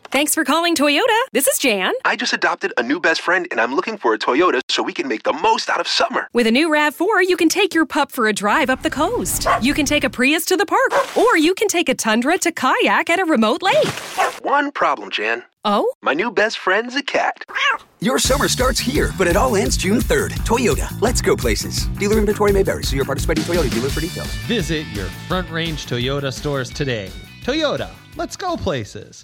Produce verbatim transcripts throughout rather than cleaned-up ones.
Thanks for calling Toyota. This is Jan. I just adopted a new best friend, and I'm looking for a Toyota so we can make the most out of summer. With a new RAV four, you can take your pup for a drive up the coast. You can take a Prius to the park, or you can take a Tundra to kayak at a remote lake. One problem, Jan. Oh? My new best friend's a cat. Your summer starts here, but it all ends June third. Toyota, let's go places. Dealer inventory may vary. See your participating Toyota dealer for details. Visit your Front Range Toyota stores today. Toyota, let's go places.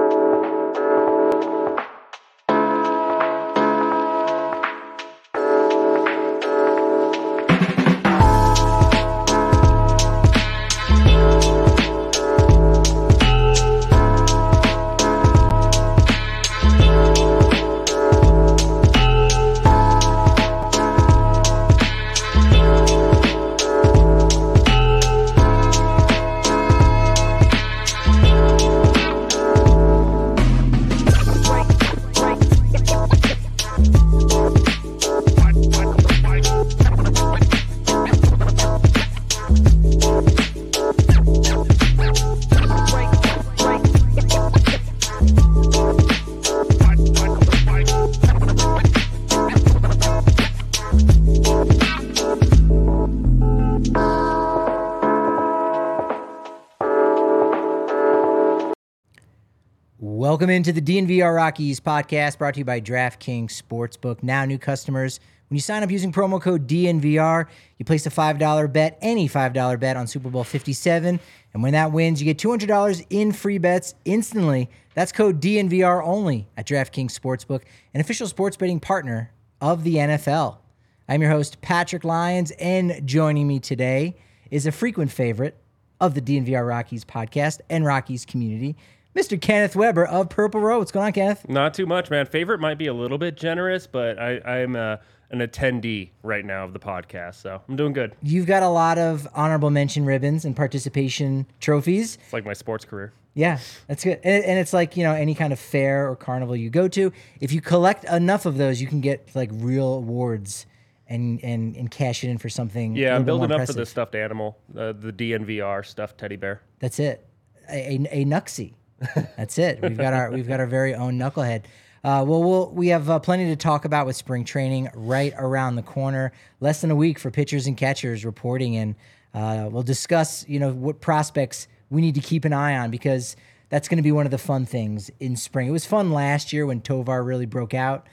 Welcome into the D N V R Rockies podcast brought to you by DraftKings Sportsbook. Now, new customers, when you sign up using promo code D N V R, you place a five dollar bet, any five dollar bet on Super Bowl fifty-seven. And when that wins, you get two hundred dollars in free bets instantly. That's code D N V R only at DraftKings Sportsbook, an official sports betting partner of the N F L. I'm your host, Patrick Lyons, and joining me today is a frequent favorite of the D N V R Rockies podcast and Rockies community, Mister Kenneth Weber of Purple Row. What's going on, Kenneth? Not too much, man. Favorite might be a little bit generous, but I, I'm uh, an attendee right now of the podcast, so I'm doing good. You've got a lot of honorable mention ribbons and participation trophies. It's like my sports career. Yeah, that's good. And, and it's like, you know, any kind of fair or carnival you go to, if you collect enough of those, you can get like real awards and and, and cash it in for something. Yeah, I'm building up impressive. for the stuffed animal, uh, the D N V R stuffed teddy bear. That's it. A, a, a Nuxie. That's it. We've got our we've got our very own knucklehead. Uh, well, we'll we have uh, plenty to talk about with spring training right around the corner. Less than a week for pitchers and catchers reporting, and uh, we'll discuss you know what prospects we need to keep an eye on, because that's going to be one of the fun things in spring. It was fun last year when Tovar really broke out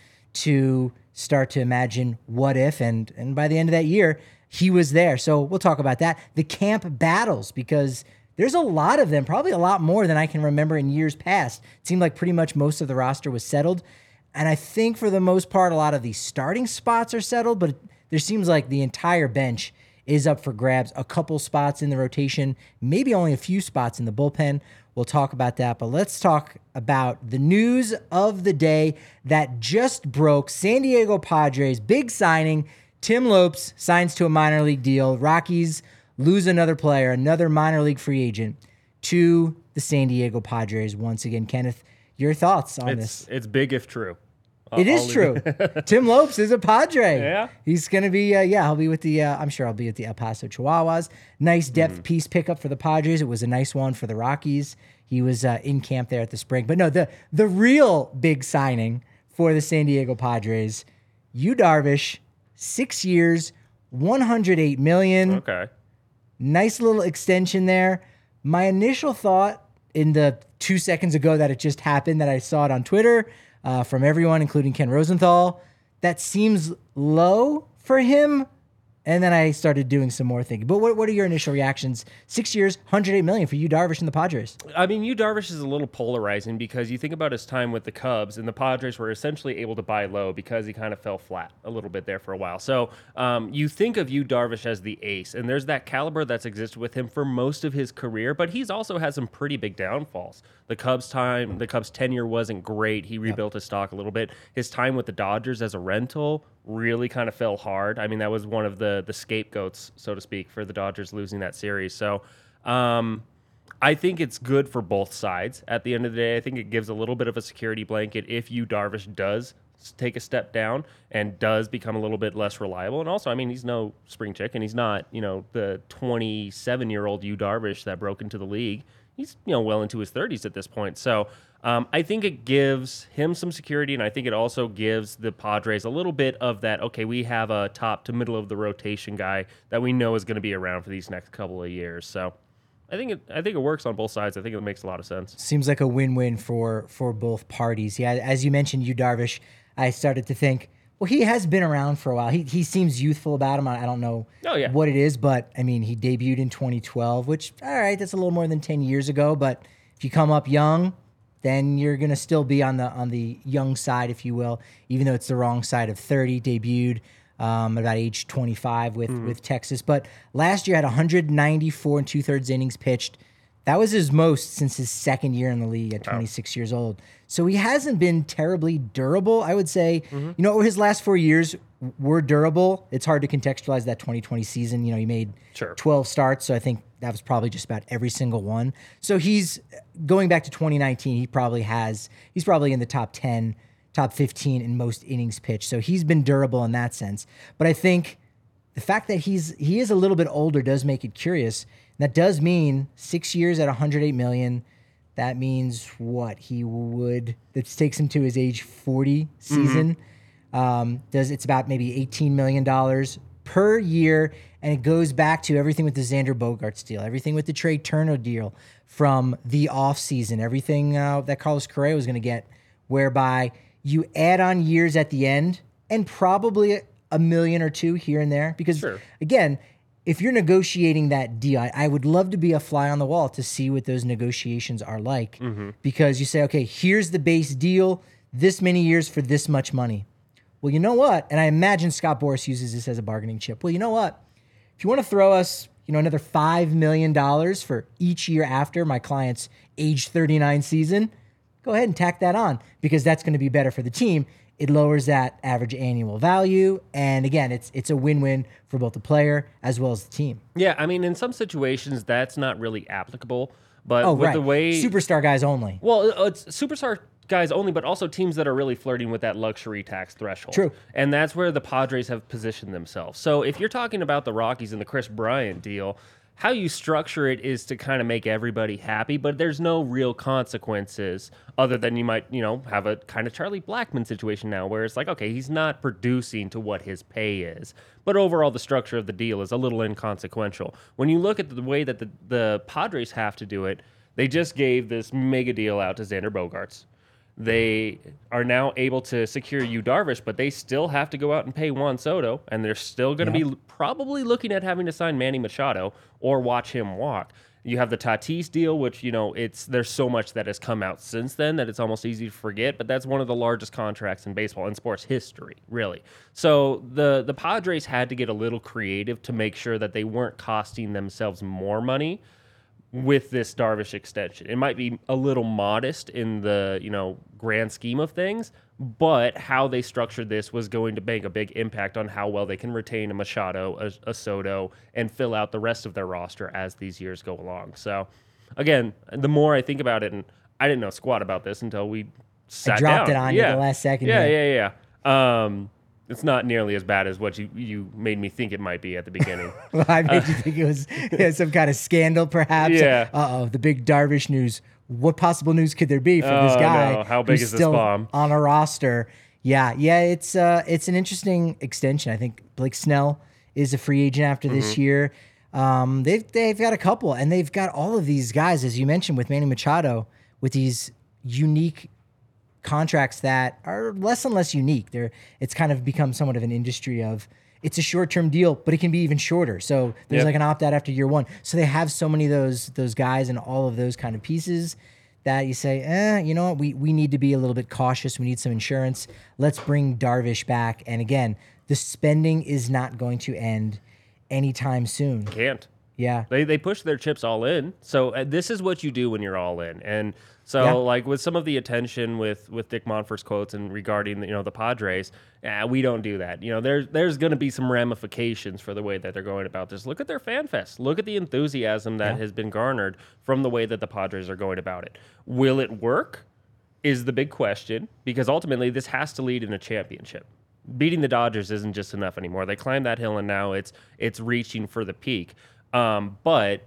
to start to imagine what if, and and by the end of that year he was there. So we'll talk about that. The camp battles, because there's a lot of them, probably a lot more than I can remember in years past. It seemed like pretty much most of the roster was settled. And I think for the most part, a lot of the starting spots are settled, but there seems like the entire bench is up for grabs. A couple spots in the rotation, maybe only a few spots in the bullpen. We'll talk about that, but let's talk about the news of the day that just broke. San Diego Padres, big signing. Tim Lopes signs to a minor league deal. Rockies lose another player, another minor league free agent to the San Diego Padres once again. Kenneth, your thoughts on it's, this? It's big if true. I'll, it is I'll true. Tim Lopes is a Padre. Yeah. He's going to be, uh, yeah, he'll be with the, uh, I'm sure I'll be at the El Paso Chihuahuas. Nice depth mm. piece pickup for the Padres. It was a nice one for the Rockies. He was uh, in camp there at the spring. But no, the the real big signing for the San Diego Padres, Yu Darvish, six years, one hundred eight million dollars. Okay. Nice little extension there. My initial thought in the two seconds ago that it just happened, that I saw it on Twitter uh, from everyone, including Ken Rosenthal, that seems low for him. And then I started doing some more thinking. But what, what are your initial reactions? Six years, one hundred eight million dollars for Yu Darvish and the Padres. I mean, Yu Darvish is a little polarizing, because you think about his time with the Cubs, and the Padres were essentially able to buy low because he kind of fell flat a little bit there for a while. So um, you think of Yu Darvish as the ace, and there's that caliber that's existed with him for most of his career, but he's also had some pretty big downfalls. The Cubs time, the Cubs tenure wasn't great. He rebuilt his stock a little bit. His time with the Dodgers as a rental really kind of fell hard. I mean, that was one of the the scapegoats, so to speak, for the Dodgers losing that series. So um, I think it's good for both sides. At the end of the day, I think it gives a little bit of a security blanket if Yu Darvish does take a step down and does become a little bit less reliable. And also, I mean, he's no spring chicken. He's not, you know, the twenty-seven-year-old Yu Darvish that broke into the league. He's, you know, well into his thirties at this point. So Um, I think it gives him some security, and I think it also gives the Padres a little bit of that, okay, we have a top to middle of the rotation guy that we know is going to be around for these next couple of years. So I think it I think it works on both sides. I think it makes a lot of sense. Seems like a win-win for for both parties. Yeah, as you mentioned, Yu Darvish, I started to think, well, he has been around for a while. He he seems youthful about him. I, I don't know Oh, yeah. what it is, but I mean, he debuted in twenty twelve, which, all right, that's a little more than ten years ago. But if you come up young, then you're gonna still be on the on the young side, if you will, even though it's the wrong side of thirty. Debuted um, at about age twenty-five with Mm-hmm. with Texas, but last year had one hundred ninety-four and two thirds innings pitched. That was his most since his second year in the league at twenty-six years old. So he hasn't been terribly durable, I would say. Mm-hmm. You know, his last four years were durable. It's hard to contextualize that twenty twenty season. You know, he made Sure. twelve starts, so I think that was probably just about every single one. So he's going back to twenty nineteen. He probably has. He's probably in the top ten, top fifteen in most innings pitched. So he's been durable in that sense. But I think the fact that he's he is a little bit older does make it curious. That does mean six years at one hundred eight million. That means what he would. That takes him to his age forty season. Um, does it's about maybe eighteen million dollars per year, and it goes back to everything with the Xander Bogaerts deal, everything with the Trey Turner deal from the offseason, everything uh, that Carlos Correa was going to get, whereby you add on years at the end and probably a, a million or two here and there. Because Sure. again, if you're negotiating that deal, I, I would love to be a fly on the wall to see what those negotiations are like. Because you say, okay, here's the base deal, this many years for this much money. Well, you know what? And I imagine Scott Boras uses this as a bargaining chip. Well, you know what? If you want to throw us, you know, another five million dollars for each year after my client's age thirty-nine season, go ahead and tack that on, because that's going to be better for the team. It lowers that average annual value. And again, it's it's a win-win for both the player as well as the team. Yeah, I mean, in some situations, that's not really applicable. But Oh, with right. the way Superstar guys only. Well, uh, it's superstar guys only, but also teams that are really flirting with that luxury tax threshold. True. And that's where the Padres have positioned themselves. So if you're talking about the Rockies and the Chris Bryant deal, how you structure it is to kind of make everybody happy, but there's no real consequences other than you might, you know, have a kind of Charlie Blackmon situation now where it's like, okay, he's not producing to what his pay is. But overall, the structure of the deal is a little inconsequential. When you look at the way that the, the Padres have to do it, they just gave this mega deal out to Xander Bogaerts. They are now able to secure Yu Darvish, but they still have to go out and pay Juan Soto, and they're still going to Yep. be probably looking at having to sign Manny Machado or watch him walk. You have the Tatis deal, which, you know, it's there's so much that has come out since then that it's almost easy to forget, but that's one of the largest contracts in baseball and sports history, really. So the the Padres had to get a little creative to make sure that they weren't costing themselves more money with this Darvish extension. It might be a little modest in the, you know, grand scheme of things, but how they structured this was going to make a big impact on how well they can retain a Machado, a, a Soto, and fill out the rest of their roster as these years go along. So, again, the more I think about it, and I didn't know squat about this until we sat dropped down. it on you yeah. the last second Yeah, here. yeah, yeah. Um, it's not nearly as bad as what you, you made me think it might be at the beginning. Well, I made you think it was yeah, some kind of scandal, perhaps. Yeah. Uh-oh, the big Darvish news. What possible news could there be for this Oh, guy no. How big who's is this still bomb? on a roster? Yeah, yeah, it's uh, it's an interesting extension. I think Blake Snell is a free agent after this Mm-hmm. year. Um, they've they've got a couple, and they've got all of these guys, as you mentioned, with Manny Machado, with these unique contracts that are less and less unique. They're it's kind of become somewhat of an industry of it's a short-term deal, but it can be even shorter. So there's Yep. like an opt-out after year one. So they have so many of those those guys and all of those kind of pieces that you say, eh, you know what, we we need to be a little bit cautious. We need some insurance. Let's bring Darvish back. And again, the spending is not going to end anytime soon. Can't. Yeah. They they push their chips all in. So uh, this is what you do when you're all in. And so Yeah. like with some of the attention with with Dick Monfort's quotes and regarding you know the Padres, eh, we don't do that. You know there's there's going to be some ramifications for the way that they're going about this. Look at their fan fest. Look at the enthusiasm that Yeah. has been garnered from the way that the Padres are going about it. Will it work? Is the big question, because ultimately this has to lead in a championship. Beating the Dodgers isn't just enough anymore. They climbed that hill and now it's it's reaching for the peak. Um, but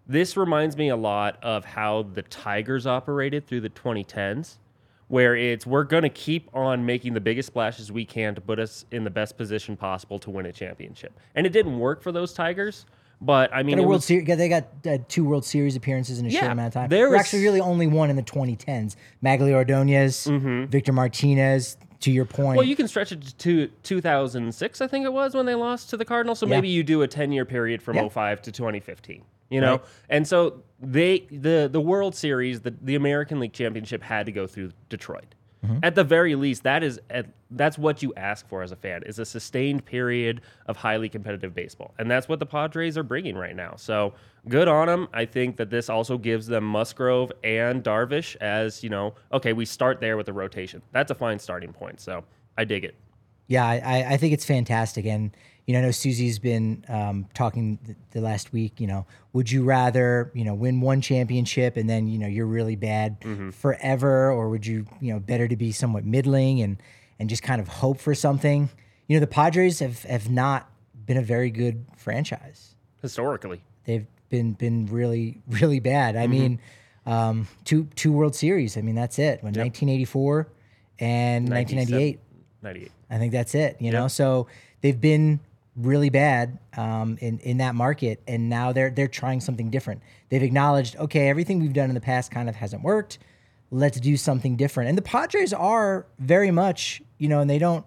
This reminds me a lot of how the Tigers operated through the twenty tens, where it's we're going to keep on making the biggest splashes we can to put us in the best position possible to win a championship. And it didn't work for those Tigers, but I mean, Got a it World was, Series, they got uh, two World Series appearances in a Yeah, short amount of time. there There was- actually really only one in the twenty tens. Maglio Ordonez, Victor Martinez, to your point. well, you can stretch it to two thousand six, I think it was, when they lost to the Cardinals. So Yeah. maybe you do a ten-year period from Yeah. oh five to twenty fifteen. You know, Right. and so they the the World Series, the the American League Championship had to go through Detroit. Mm-hmm. At the very least, that is at, that's what you ask for as a fan, is a sustained period of highly competitive baseball, and that's what the Padres are bringing right now. So good on them. I think that this also gives them Musgrove and Darvish as, you know, okay, we start there with the rotation. That's a fine starting point. So I dig it. Yeah, I, I think it's fantastic. And, you know, I know Susie's been um, talking the, the last week, you know, would you rather, you know, win one championship and then, you know, you're really bad Mm-hmm. forever, or would you, you know, better to be somewhat middling and, and just kind of hope for something? You know, the Padres have, have not been a very good franchise. Historically. They've been been really, really bad. I mean, um, two two World Series. I mean, that's it. When nineteen eighty-four and nineteen ninety-eight. ninety-eight. I think that's it, you know? So they've been really bad um, in, in that market, and now they're they're trying something different. They've acknowledged, okay, everything we've done in the past kind of hasn't worked. Let's do something different. And the Padres are very much, you know, and they don't,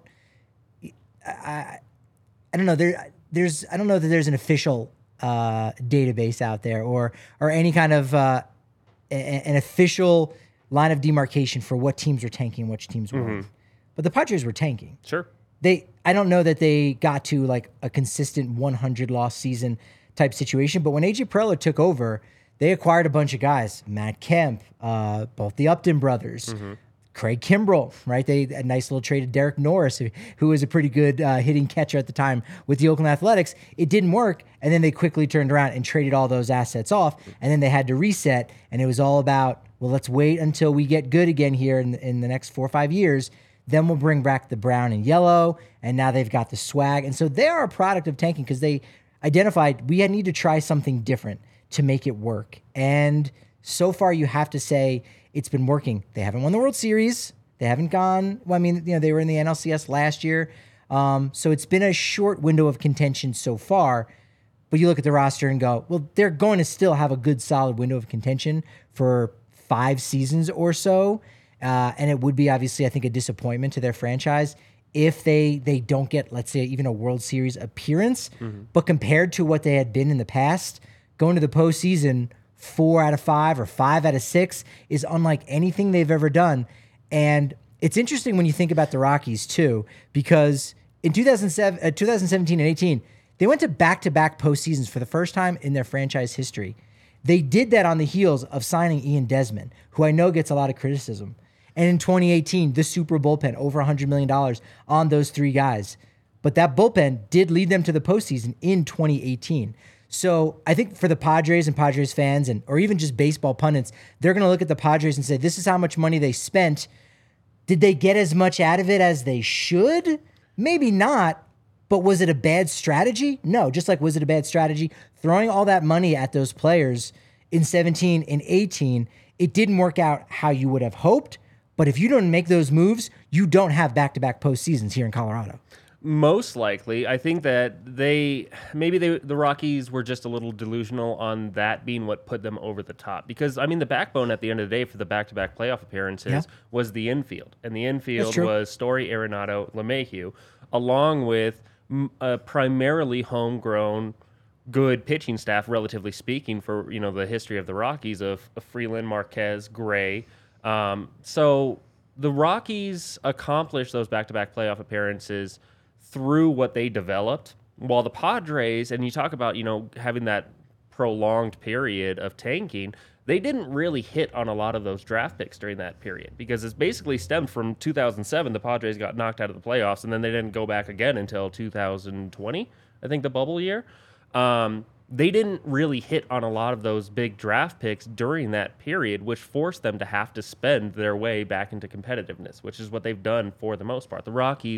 I, I don't know, there, there's, I don't know that there's an official uh, database out there or or any kind of uh, a, an official line of demarcation for what teams are tanking, which teams weren't. But the Padres were tanking. Sure. They, I don't know that they got to like a consistent one hundred loss season type situation, but when A J Preller took over, they acquired a bunch of guys, Matt Kemp, uh, both the Upton brothers, Craig Kimbrell, right? They a nice little trade of Derek Norris, who, who was a pretty good uh, hitting catcher at the time with the Oakland Athletics. It didn't work, and then they quickly turned around and traded all those assets off, and then they had to reset, and it was all about, well, let's wait until we get good again here in, in the next four or five years. Then we'll bring back the brown and yellow, and now they've got the swag. And so they are a product of tanking because they identified we need to try something different to make it work. And so far, you have to say it's been working. They haven't won the World Series. They haven't gone, well, I mean, you know, they were in the N L C S last year. Um, so it's been a short window of contention so far. But you look at the roster and go, well, they're going to still have a good, solid window of contention for five seasons or so. Uh, and it would be obviously, I think, a disappointment to their franchise if they they don't get, let's say, even a World Series appearance. Mm-hmm. But compared to what they had been in the past, going to the postseason four out of five or five out of six is unlike anything they've ever done. And it's interesting when you think about the Rockies too, because in two thousand seven, uh, twenty seventeen and eighteen, they went to back-to-back postseasons for the first time in their franchise history. They did that on the heels of signing Ian Desmond, who I know gets a lot of criticism. And in twenty eighteen, the super bullpen, over one hundred million dollars on those three guys. But that bullpen did lead them to the postseason in twenty eighteen. So I think for the Padres and Padres fans, and or even just baseball pundits, they're going to look at the Padres and say, this is how much money they spent. Did they get as much out of it as they should? Maybe not. But was it a bad strategy? No. Just like was it a bad strategy throwing all that money at those players in seventeen and eighteen? It didn't work out how you would have hoped. But if you don't make those moves, you don't have back-to-back postseasons here in Colorado. Most likely. I think that they maybe they, the Rockies were just a little delusional on that being what put them over the top. Because, I mean, the backbone at the end of the day for the back-to-back playoff appearances Yeah. was the infield. And the infield true. was Story, Arenado, LeMahieu, along with m- a primarily homegrown good pitching staff, relatively speaking, for, you know, the history of the Rockies of, of Freeland, Marquez, Gray. Um, so the Rockies accomplished those back-to-back playoff appearances through what they developed, while the Padres, and you talk about, you know, having that prolonged period of tanking, they didn't really hit on a lot of those draft picks during that period because it's basically stemmed from two thousand seven. The Padres got knocked out of the playoffs, and then they didn't go back again until two thousand twenty, I think the bubble year. Um, they didn't really hit on a lot of those big draft picks during that period, which forced them to have to spend their way back into competitiveness, which is what they've done for the most part. The Rockies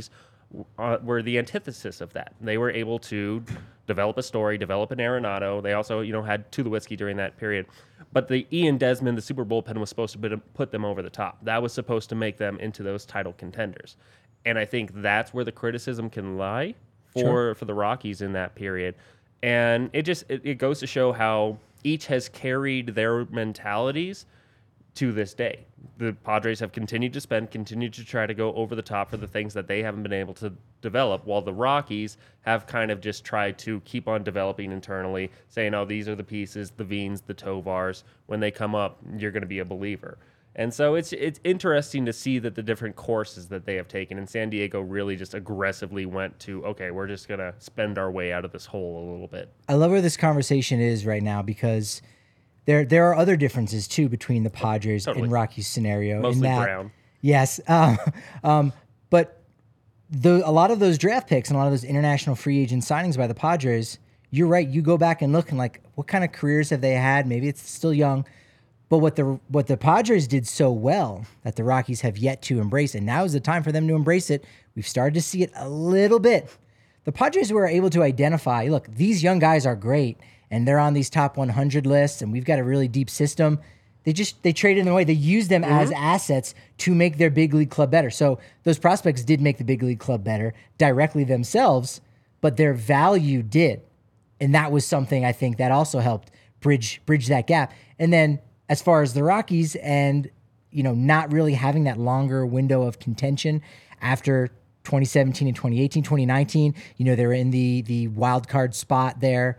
uh, were the antithesis of that. They were able to develop a story, develop an Arenado. They also, you know, had Tulowitzki during that period. But the Ian Desmond, the super bullpen, was supposed to put them over the top. That was supposed to make them into those title contenders. And I think that's where the criticism can lie for, sure. for the Rockies in that period. And it just it, it goes to show how each has carried their mentalities to this day. The Padres have continued to spend, continued to try to go over the top for the things that they haven't been able to develop, while the Rockies have kind of just tried to keep on developing internally, saying, oh, these are the pieces, the Veens, the Tovars. When they come up, you're going to be a believer. And so it's it's interesting to see that the different courses that they have taken. And San Diego really just aggressively went to, okay, we're just going to spend our way out of this hole a little bit. I love where this conversation is right now, because there there are other differences, too, between the Padres totally. and Rockies scenario. Mostly in that, Brown. Yes. Um, um, but the, a lot of those draft picks and a lot of those international free agent signings by the Padres, you're right. You go back and look and like, what kind of careers have they had? Maybe it's still young. But what the what the Padres did so well that the Rockies have yet to embrace, and now is the time for them to embrace it. We've started to see it a little bit. The Padres were able to identify, look, these young guys are great, and they're on these top one hundred lists, and we've got a really deep system. They just they traded them away. They used them mm-hmm. as assets to make their big league club better. So those prospects did make the big league club better directly themselves, but their value did, and that was something I think that also helped bridge bridge that gap. And then, as far as the Rockies and, you know, not really having that longer window of contention after twenty seventeen and twenty eighteen, twenty nineteen, you know, they were in the the wild card spot there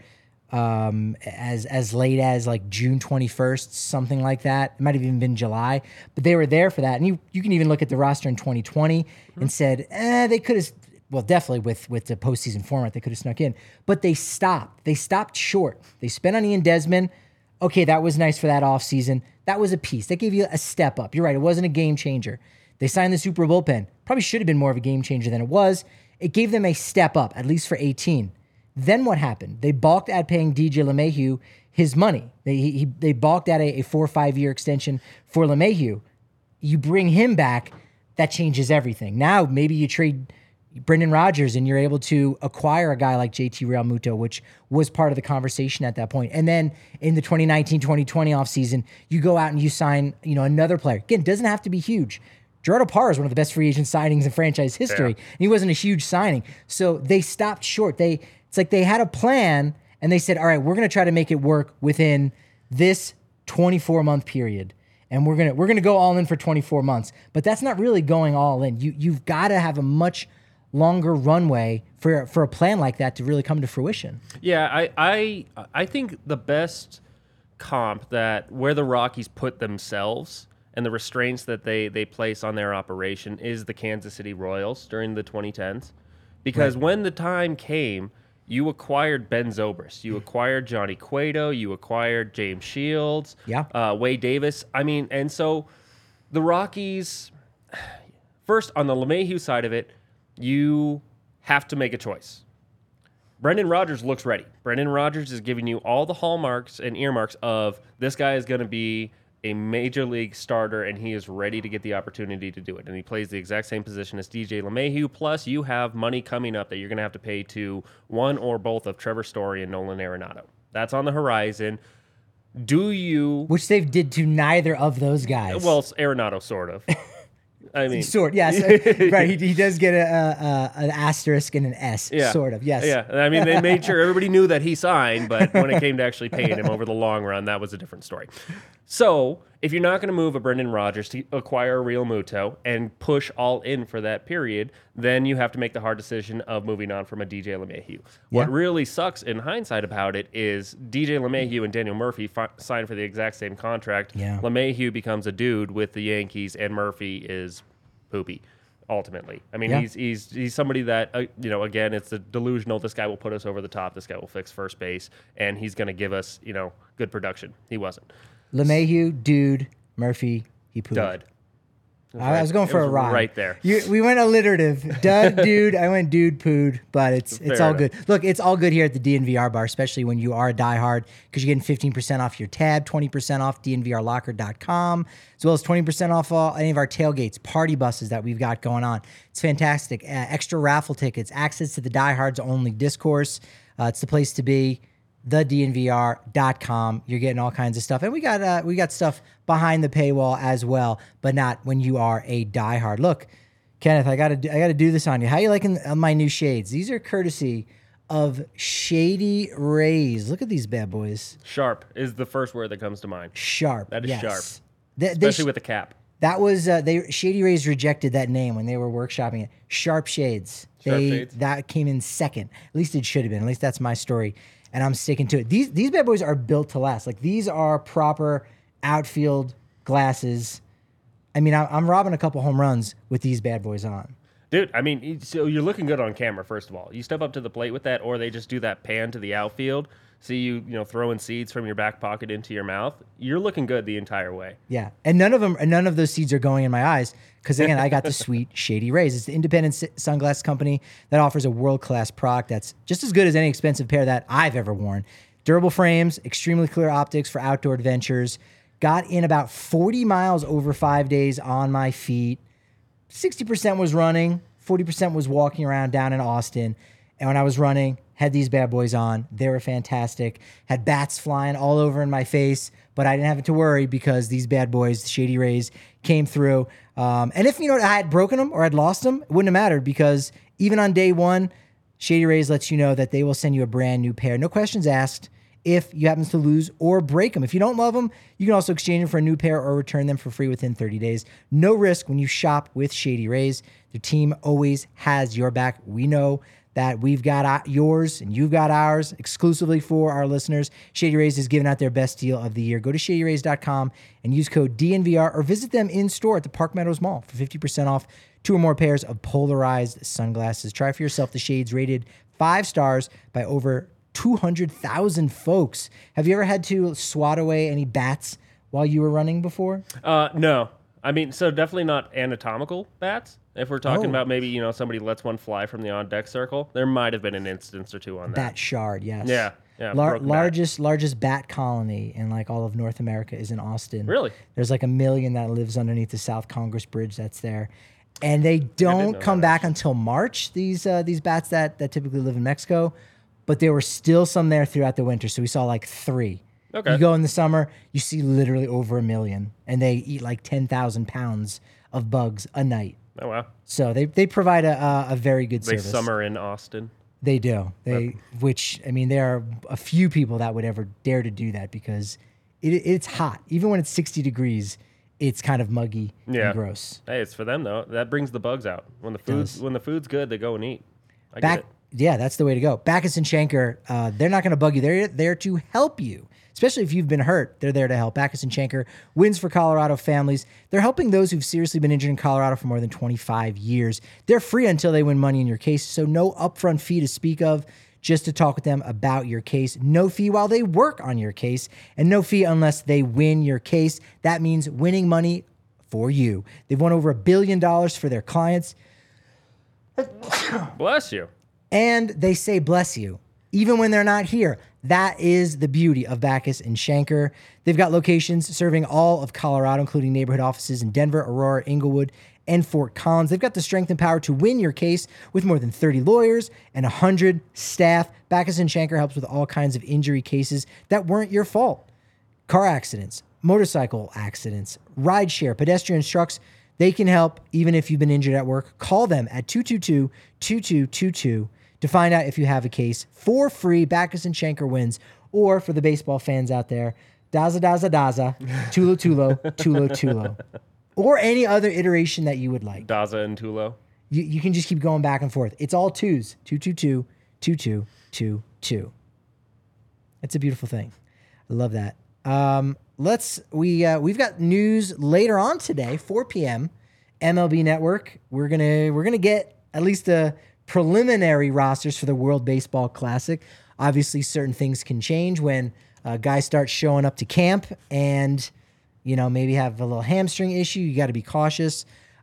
um, as as late as like June twenty-first, something like that. It might have even been July, but they were there for that. And you, you can even look at the roster in twenty twenty mm-hmm. and said, eh, they could have, well, definitely with, with the postseason format, they could have snuck in, but they stopped. They stopped short. They spent on Ian Desmond. Okay, that was nice for that offseason. That was a piece. That gave you a step up. You're right, it wasn't a game changer. They signed the super bullpen. Probably should have been more of a game changer than it was. It gave them a step up, at least for eighteen. Then what happened? They balked at paying D J LeMahieu his money. They he, they balked at a, a four or five-year extension for LeMahieu. You bring him back, that changes everything. Now maybe you trade Brendan Rodgers and you're able to acquire a guy like J T Realmuto, which was part of the conversation at that point. And then in the twenty nineteen twenty twenty offseason, you go out and you sign, you know, another player. Again, it doesn't have to be huge. Gerardo Parra is one of the best free agent signings in franchise history. Yeah. And he wasn't a huge signing. So they stopped short. They It's like they had a plan and they said, all right, we're going to try to make it work within this twenty-four month period. And we're going to we're going to go all in for twenty-four months. But that's not really going all in. You you've got to have a much longer runway for for a plan like that to really come to fruition. Yeah, I I I think the best comp that where the Rockies put themselves and the restraints that they they place on their operation is the Kansas City Royals during the twenty tens. Because right. when the time came, you acquired Ben Zobrist, you acquired Johnny Cueto, you acquired James Shields, yeah. uh, Wade Davis. I mean, and so the Rockies, first on the LeMahieu side of it, you have to make a choice. Brendan Rodgers looks ready. Brendan Rodgers is giving you all the hallmarks and earmarks of this guy is going to be a major league starter, and he is ready to get the opportunity to do it. And he plays the exact same position as D J LeMahieu, plus you have money coming up that you're going to have to pay to one or both of Trevor Story and Nolan Arenado. That's on the horizon. Do you... Which they did to neither of those guys. Well, Arenado, sort of. I mean, sort yes, right. He, he does get a, a, an asterisk and an S, yeah. sort of. Yes, yeah. I mean, they made sure everybody knew that he signed, but when it came to actually paying him over the long run, that was a different story. So, if you're not going to move a Brendan Rodgers to acquire a Realmuto and push all in for that period, then you have to make the hard decision of moving on from a D J LeMahieu. Yeah. What really sucks in hindsight about it is D J LeMahieu and Daniel Murphy fi- signed for the exact same contract. Yeah. LeMahieu becomes a dude with the Yankees, and Murphy is poopy. Ultimately, I mean, yeah. he's he's he's somebody that uh, you know. Again, it's a delusional. This guy will put us over the top. This guy will fix first base, and he's going to give us you know good production. He wasn't. LeMahieu, dude. Murphy, he pooped. Dud. I was going It for was a ride. right there. You, we went alliterative. Dud, dude. I went dude, pooed. But it's it's Fair all enough. good. Look, it's all good here at the D N V R bar, especially when you are a diehard, because you're getting fifteen percent off your tab, twenty percent off D N V R locker dot com, as well as twenty percent off all, any of our tailgates, party buses that we've got going on. It's fantastic. Uh, extra raffle tickets, access to the diehards only discourse. Uh, it's the place to be. the D N V R dot com. You're getting all kinds of stuff. And we got uh, we got stuff behind the paywall as well, but not when you are a diehard. Look, Kenneth, I got to I got to do this on you. How you liking my new shades? These are courtesy of Shady Rays. Look at these bad boys. Sharp is the first word that comes to mind. Sharp. That is yes. sharp. They, they Especially sh- with the cap. that was uh, they Shady Rays rejected that name when they were workshopping it. Sharp Shades. Sharp they Shades. That came in second. At least it should have been. At least that's my story. And I'm sticking to it. These these bad boys are built to last. Like, these are proper outfield glasses. I mean, I, I'm robbing a couple home runs with these bad boys on. Dude, I mean, you- so you're looking good on camera, first of all. You step up to the plate with that, or they just do that pan to the outfield. See you, you know, throwing seeds from your back pocket into your mouth. You're looking good the entire way. Yeah, and none of them, none of those seeds are going in my eyes because again, I got the sweet Shady Rays. It's the independent s- sunglass company that offers a world-class product that's just as good as any expensive pair that I've ever worn. Durable frames, extremely clear optics for outdoor adventures. Got in about forty miles over five days on my feet. sixty percent was running, forty percent was walking around down in Austin. And when I was running, had these bad boys on. They were fantastic. Had bats flying all over in my face, but I didn't have to worry because these bad boys, the Shady Rays, came through. Um, and if, you know, I had broken them or I'd lost them, it wouldn't have mattered because even on day one, Shady Rays lets you know that they will send you a brand new pair. No questions asked if you happen to lose or break them. If you don't love them, you can also exchange them for a new pair or return them for free within thirty days. No risk when you shop with Shady Rays. Their team always has your back. We know that we've got yours and you've got ours exclusively for our listeners. Shady Rays is giving out their best deal of the year. Go to shady rays dot com and use code D N V R or visit them in store at the Park Meadows Mall for fifty percent off two or more pairs of polarized sunglasses. Try for yourself the shades rated five stars by over two hundred thousand folks. Have you ever had to swat away any bats while you were running before? Uh, no. I mean, so definitely not anatomical bats. If we're talking Oh. about maybe, you know, somebody lets one fly from the on-deck circle, there might have been an instance or two on that. Bat shard, yes. Yeah, yeah, Lar- broken bat. largest largest bat colony in like all of North America is in Austin. Really? There's like a million that lives underneath the South Congress Bridge that's there. And they don't know come that, back until March, these uh, these bats that, that typically live in Mexico. But there were still some there throughout the winter. So we saw like three. Okay. You go in the summer, you see literally over a million. And they eat like ten thousand pounds of bugs a night. Oh, wow. So they, they provide a, a, a very good They service. summer in Austin. They do. They, which I mean, there are a few people that would ever dare to do that because it, it's hot. Even when it's sixty degrees, it's kind of muggy Yeah. and gross. Hey, it's for them, though. That brings the bugs out. When the food's, does. when the food's good, they go and eat. I Back, get it. yeah, that's the way to go. Backus and Schenker, uh, they're not going to bug you. They're there to help you, especially if you've been hurt. They're there to help. Backus and Schenker wins for Colorado families. They're helping those who've seriously been injured in Colorado for more than twenty-five years. They're free until they win money in your case, so no upfront fee to speak of. Just to talk with them about your case. No fee while they work on your case, and no fee unless they win your case. That means winning money for you. They've won over a billion dollars for their clients, Bless you. and they say bless you, even when they're not here. That is the beauty of Backus and Schenker. They've got locations serving all of Colorado, including neighborhood offices in Denver, Aurora, Inglewood, and Fort Collins. They've got the strength and power to win your case with more than thirty lawyers and one hundred staff. Backus and Schenker helps with all kinds of injury cases that weren't your fault. Car accidents, motorcycle accidents, rideshare, pedestrian trucks. They can help even if you've been injured at work. Call them at two two two, two two two two to find out if you have a case for free. Backus and Schenker wins. Or for the baseball fans out there, Daza Daza Daza, Tulo Tulo, Tulo Tulo. Or any other iteration that you would like. Daza and Tulo. You, you can just keep going back and forth. It's all twos. two two two, two two two two. It's a beautiful thing. I love that. Um, let's we uh, we've got news later on today, four p.m. M L B Network. We're gonna we're gonna get at least the preliminary rosters for the World Baseball Classic. Obviously, certain things can change when uh, guys start showing up to camp and, you know, maybe have a little hamstring issue. You got to be cautious.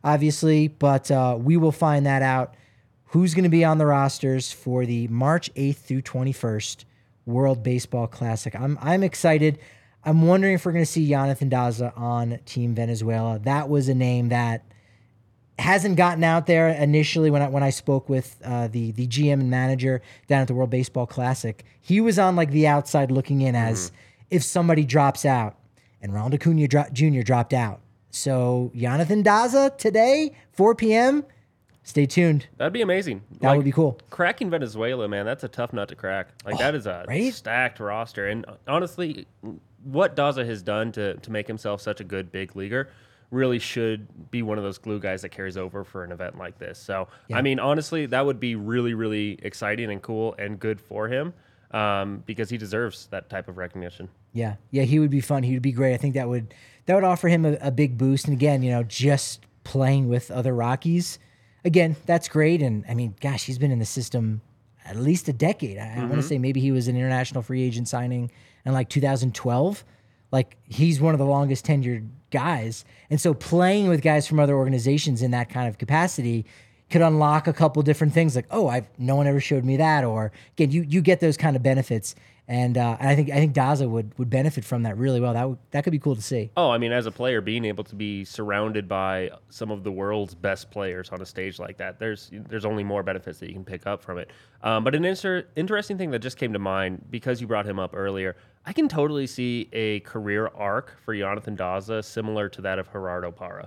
obviously, but uh, we will find that out. Who's going to be on the rosters for the March eighth through twenty-first World Baseball Classic? I'm I'm excited. I'm wondering if we're going to see Jonathan Daza on Team Venezuela. That was a name that hasn't gotten out there initially when I when I spoke with uh, the the G M and manager down at the World Baseball Classic. He was on like the outside looking in as mm. if somebody drops out, and Ronald Acuna dro- Junior dropped out. So Jonathan Daza today, four p.m. Stay tuned. That'd be amazing. That like, would be cool. Cracking Venezuela, man, that's a tough nut to crack. Like, oh, that is a right? stacked roster. And honestly, what Daza has done to, to make himself such a good big leaguer really should be one of those glue guys that carries over for an event like this. So, yeah. I mean, honestly, that would be really, really exciting and cool and good for him um, because he deserves that type of recognition. Yeah. Yeah, he would be fun. He would be great. I think that would that would offer him a, a big boost. And again, you know, just playing with other Rockies, again, that's great. And I mean, gosh, he's been in the system at least a decade. I, mm-hmm. I want to say maybe he was an international free agent signing in like two thousand twelve. Like, he's one of the longest tenured guys. And so playing with guys from other organizations in that kind of capacity could unlock a couple different things like, oh, I've no one ever showed me that. Or again, you you get those kind of benefits. And, uh, and I think I think Daza would would benefit from that really well. That would, that could be cool to see. Oh, I mean, as a player, being able to be surrounded by some of the world's best players on a stage like that, there's there's only more benefits that you can pick up from it. Um, but an inter- interesting thing that just came to mind, because you brought him up earlier, I can totally see a career arc for Jonathan Daza similar to that of Gerardo Parra.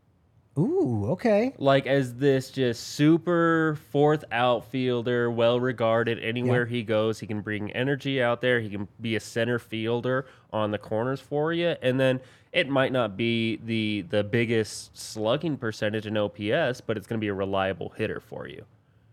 Ooh, okay. Like, as this just super fourth outfielder, well-regarded anywhere yeah. he goes. He can bring energy out there. He can be a center fielder on the corners for you. And then it might not be the the biggest slugging percentage in O P S, but it's going to be a reliable hitter for you.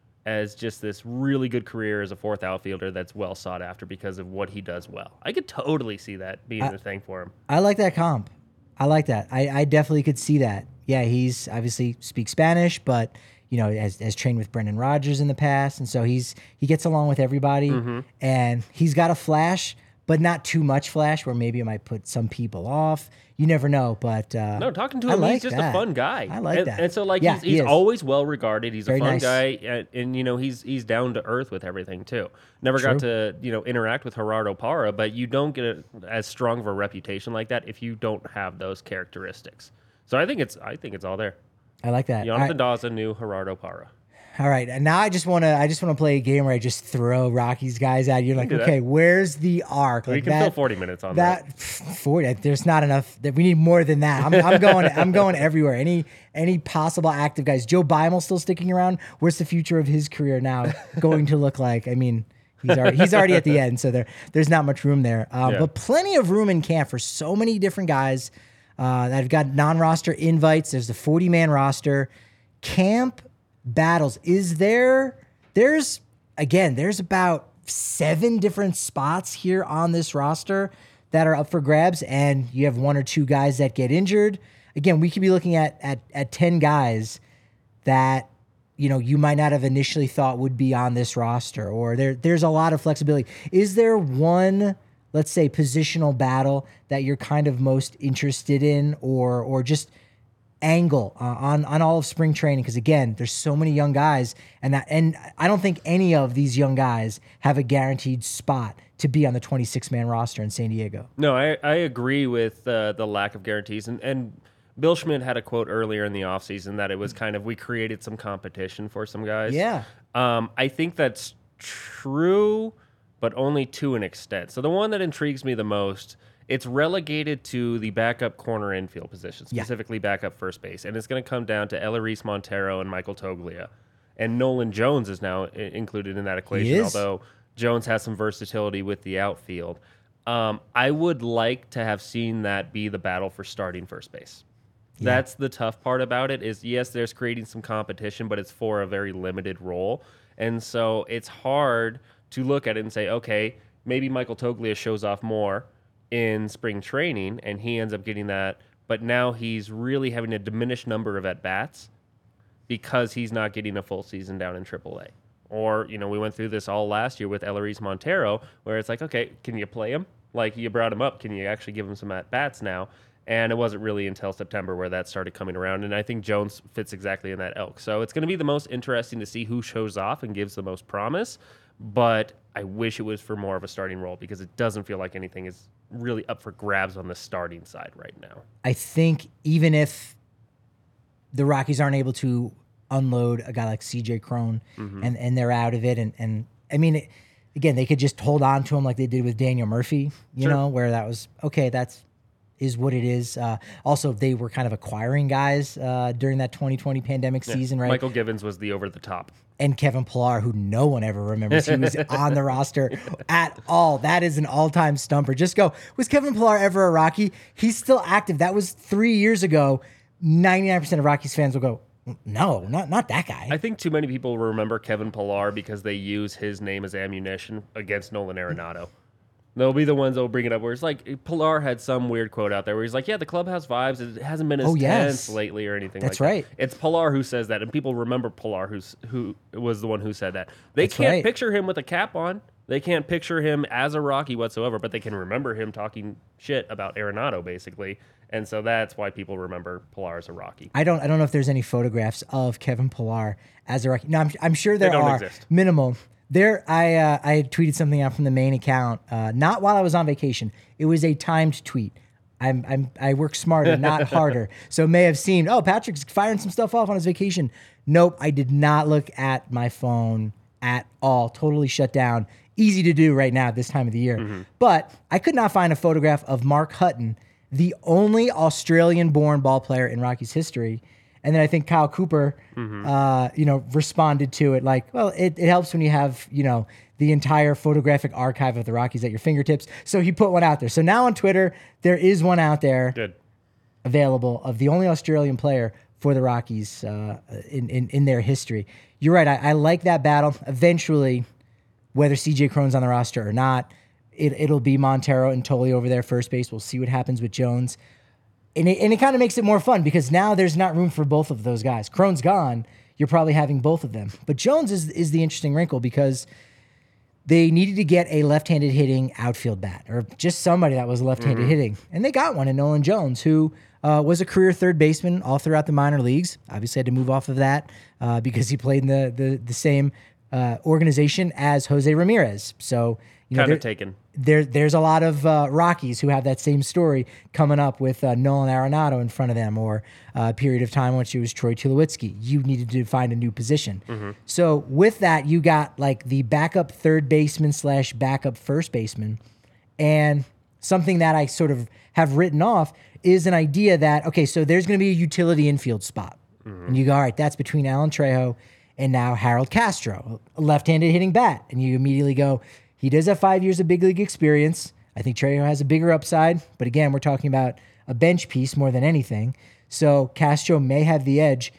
As just this really good career as a fourth outfielder that's well sought after because of what he does well. I could totally see that being I, the thing for him. I like that comp. I like that. I, I definitely could see that. Yeah, he's obviously speaks Spanish, but you know, has, has trained with Brendan Rodgers in the past, and so he's he gets along with everybody, mm-hmm. and he's got a flash, but not too much flash where maybe it might put some people off. You never know, but uh, no, talking to him, like he's just that. a fun guy. I like and, that, and so like yeah, he's, he's he always well regarded. He's Very a fun nice. guy, and, and you know he's he's down to earth with everything too. Never True. got to you know interact with Gerardo Parra, but you don't get a, as strong of a reputation like that if you don't have those characteristics. So I think it's I think it's all there. I like that. Jonathan Daza knew Gerardo Parra. All right, and now I just want to I just want to play a game where I just throw Rockies guys at you. You're like, okay, that. where's the arc? We like can that, fill forty minutes on that. That forty. There's not enough. That we need more than that. I'm, I'm going. I'm going everywhere. Any any possible active guys. Joe Beimel still sticking around. What's the future of his career now going to look like? I mean, he's already he's already at the end, so there there's not much room there. Um, yeah. But plenty of room in camp for so many different guys uh, that have got non-roster invites. There's the forty-man roster. Camp battles. Is there, there's, again, there's about seven different spots here on this roster that are up for grabs, and you have one or two guys that get injured. Again, we could be looking at at, at ten guys that, you know, you might not have initially thought would be on this roster, or there there's a lot of flexibility. Is there one, let's say, positional battle that you're kind of most interested in, or or just angle uh, on on all of spring training? Because again, there's so many young guys, and that and I don't think any of these young guys have a guaranteed spot to be on the twenty-six man roster in San Diego. No, I, I agree with uh, the lack of guarantees, and and Bill Schmidt had a quote earlier in the offseason that it was kind of we created some competition for some guys. Yeah, um, I think that's true, but only to an extent. So the one that intrigues me the most, it's relegated to the backup corner infield position, specifically yeah. backup first base. And it's going to come down to Eleris Montero and Michael Toglia. And Nolan Jones is now I- included in that equation, although Jones has some versatility with the outfield. Um, I would like to have seen that be the battle for starting first base. Yeah. That's the tough part about it is, yes, there's creating some competition, but it's for a very limited role. And so it's hard to look at it and say, okay, maybe Michael Toglia shows off more in spring training, and he ends up getting that, but now he's really having a diminished number of at-bats because he's not getting a full season down in triple A. Or, you know, we went through this all last year with Eleris Montero, where it's like, okay, can you play him? Like, you brought him up, can you actually give him some at-bats now? And it wasn't really until September where that started coming around. And I think Jones fits exactly in that ilk. So it's going to be the most interesting to see who shows off and gives the most promise. But I wish it was for more of a starting role because it doesn't feel like anything is really up for grabs on the starting side right now. I think even if the Rockies aren't able to unload a guy like C J Cron mm-hmm. and, and they're out of it. And, and I mean, it, again, they could just hold on to him like they did with Daniel Murphy, you sure. know, where that was, okay, that's is what it is. Uh, also, they were kind of acquiring guys uh, during that twenty twenty pandemic yeah. season, right? Michael Givens was the over-the-top. And Kevin Pillar, who no one ever remembers. He was on the roster at all. That is an all-time stumper. Just go, was Kevin Pillar ever a Rocky? He's still active. That was three years ago. ninety-nine percent of Rockies fans will go, no, not not that guy. I think too many people remember Kevin Pillar because they use his name as ammunition against Nolan Arenado. They'll be the ones that will bring it up where it's like Pillar had some weird quote out there where he's like, yeah, the clubhouse vibes, it hasn't been as oh, yes. tense lately or anything That's like right. that. It's Pillar who says that, and people remember Pillar who's, who was the one who said that. They That's can't right. picture him with a cap on. They can't picture him as a Rocky whatsoever, but they can remember him talking shit about Arenado, basically. And so that's why people remember Pillar as a Rocky. I don't I don't know if there's any photographs of Kevin Pillar as a Rocky. No, I'm, I'm sure there they don't are. Exist. Minimal. There, I uh, I had tweeted something out from the main account, uh, not while I was on vacation. It was a timed tweet. I'm I'm I work smarter, not harder. So it may have seemed, oh, Patrick's firing some stuff off on his vacation. Nope, I did not look at my phone at all. Totally shut down. Easy to do right now at this time of the year. Mm-hmm. But I could not find a photograph of Mark Hutton, the only Australian-born ball player in Rockies history. And then I think Kyle Cooper, mm-hmm. uh, you know, responded to it like, well, it, it helps when you have, you know, the entire photographic archive of the Rockies at your fingertips. So he put one out there. So now on Twitter, there is one out there Good. available of the only Australian player for the Rockies uh, in, in, in their history. You're right. I, I like that battle. Eventually, whether C J Cron's on the roster or not, it, it'll be Montero and Tolley over there first base. We'll see what happens with Jones. And it, and it kind of makes it more fun because now there's not room for both of those guys. Cron's gone. You're probably having both of them. But Jones is is the interesting wrinkle because they needed to get a left-handed hitting outfield bat or just somebody that was left-handed mm-hmm. hitting. And they got one in Nolan Jones, who uh, was a career third baseman all throughout the minor leagues. Obviously had to move off of that uh, because he played in the, the, the same uh, organization as Jose Ramirez. So, you know, kind of taken. There, there's a lot of uh, Rockies who have that same story coming up with uh, Nolan Arenado in front of them, or uh, a period of time once it was Troy Tulowitzki. You needed to find a new position. Mm-hmm. So with that, you got like the backup third baseman slash backup first baseman, and something that I sort of have written off is an idea that, okay, so there's going to be a utility infield spot, mm-hmm. and you go, all right, that's between Alan Trejo and now Harold Castro, a left-handed hitting bat, and you immediately go, he does have five years of big league experience. I think Trejo has a bigger upside, but again, we're talking about a bench piece more than anything. So Castro may have the edge.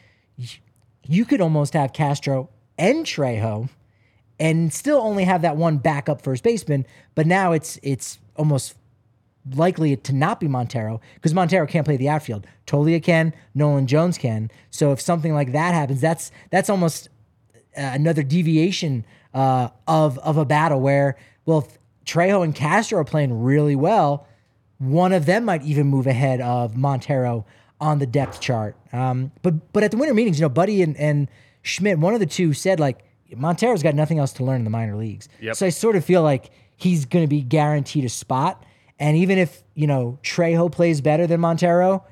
You could almost have Castro and Trejo and still only have that one backup first baseman, but now it's it's almost likely to not be Montero because Montero can't play the outfield. Tolia can, Nolan Jones can. So if something like that happens, that's that's almost uh, another deviation Uh, of of a battle where, well, if Trejo and Castro are playing really well, one of them might even move ahead of Montero on the depth chart. Um, but but at the winter meetings, you know, Buddy and, and Schmidt, one of the two said, like, Montero's got nothing else to learn in the minor leagues. Yep. So I sort of feel like he's going to be guaranteed a spot. And even if, you know, Trejo plays better than Montero,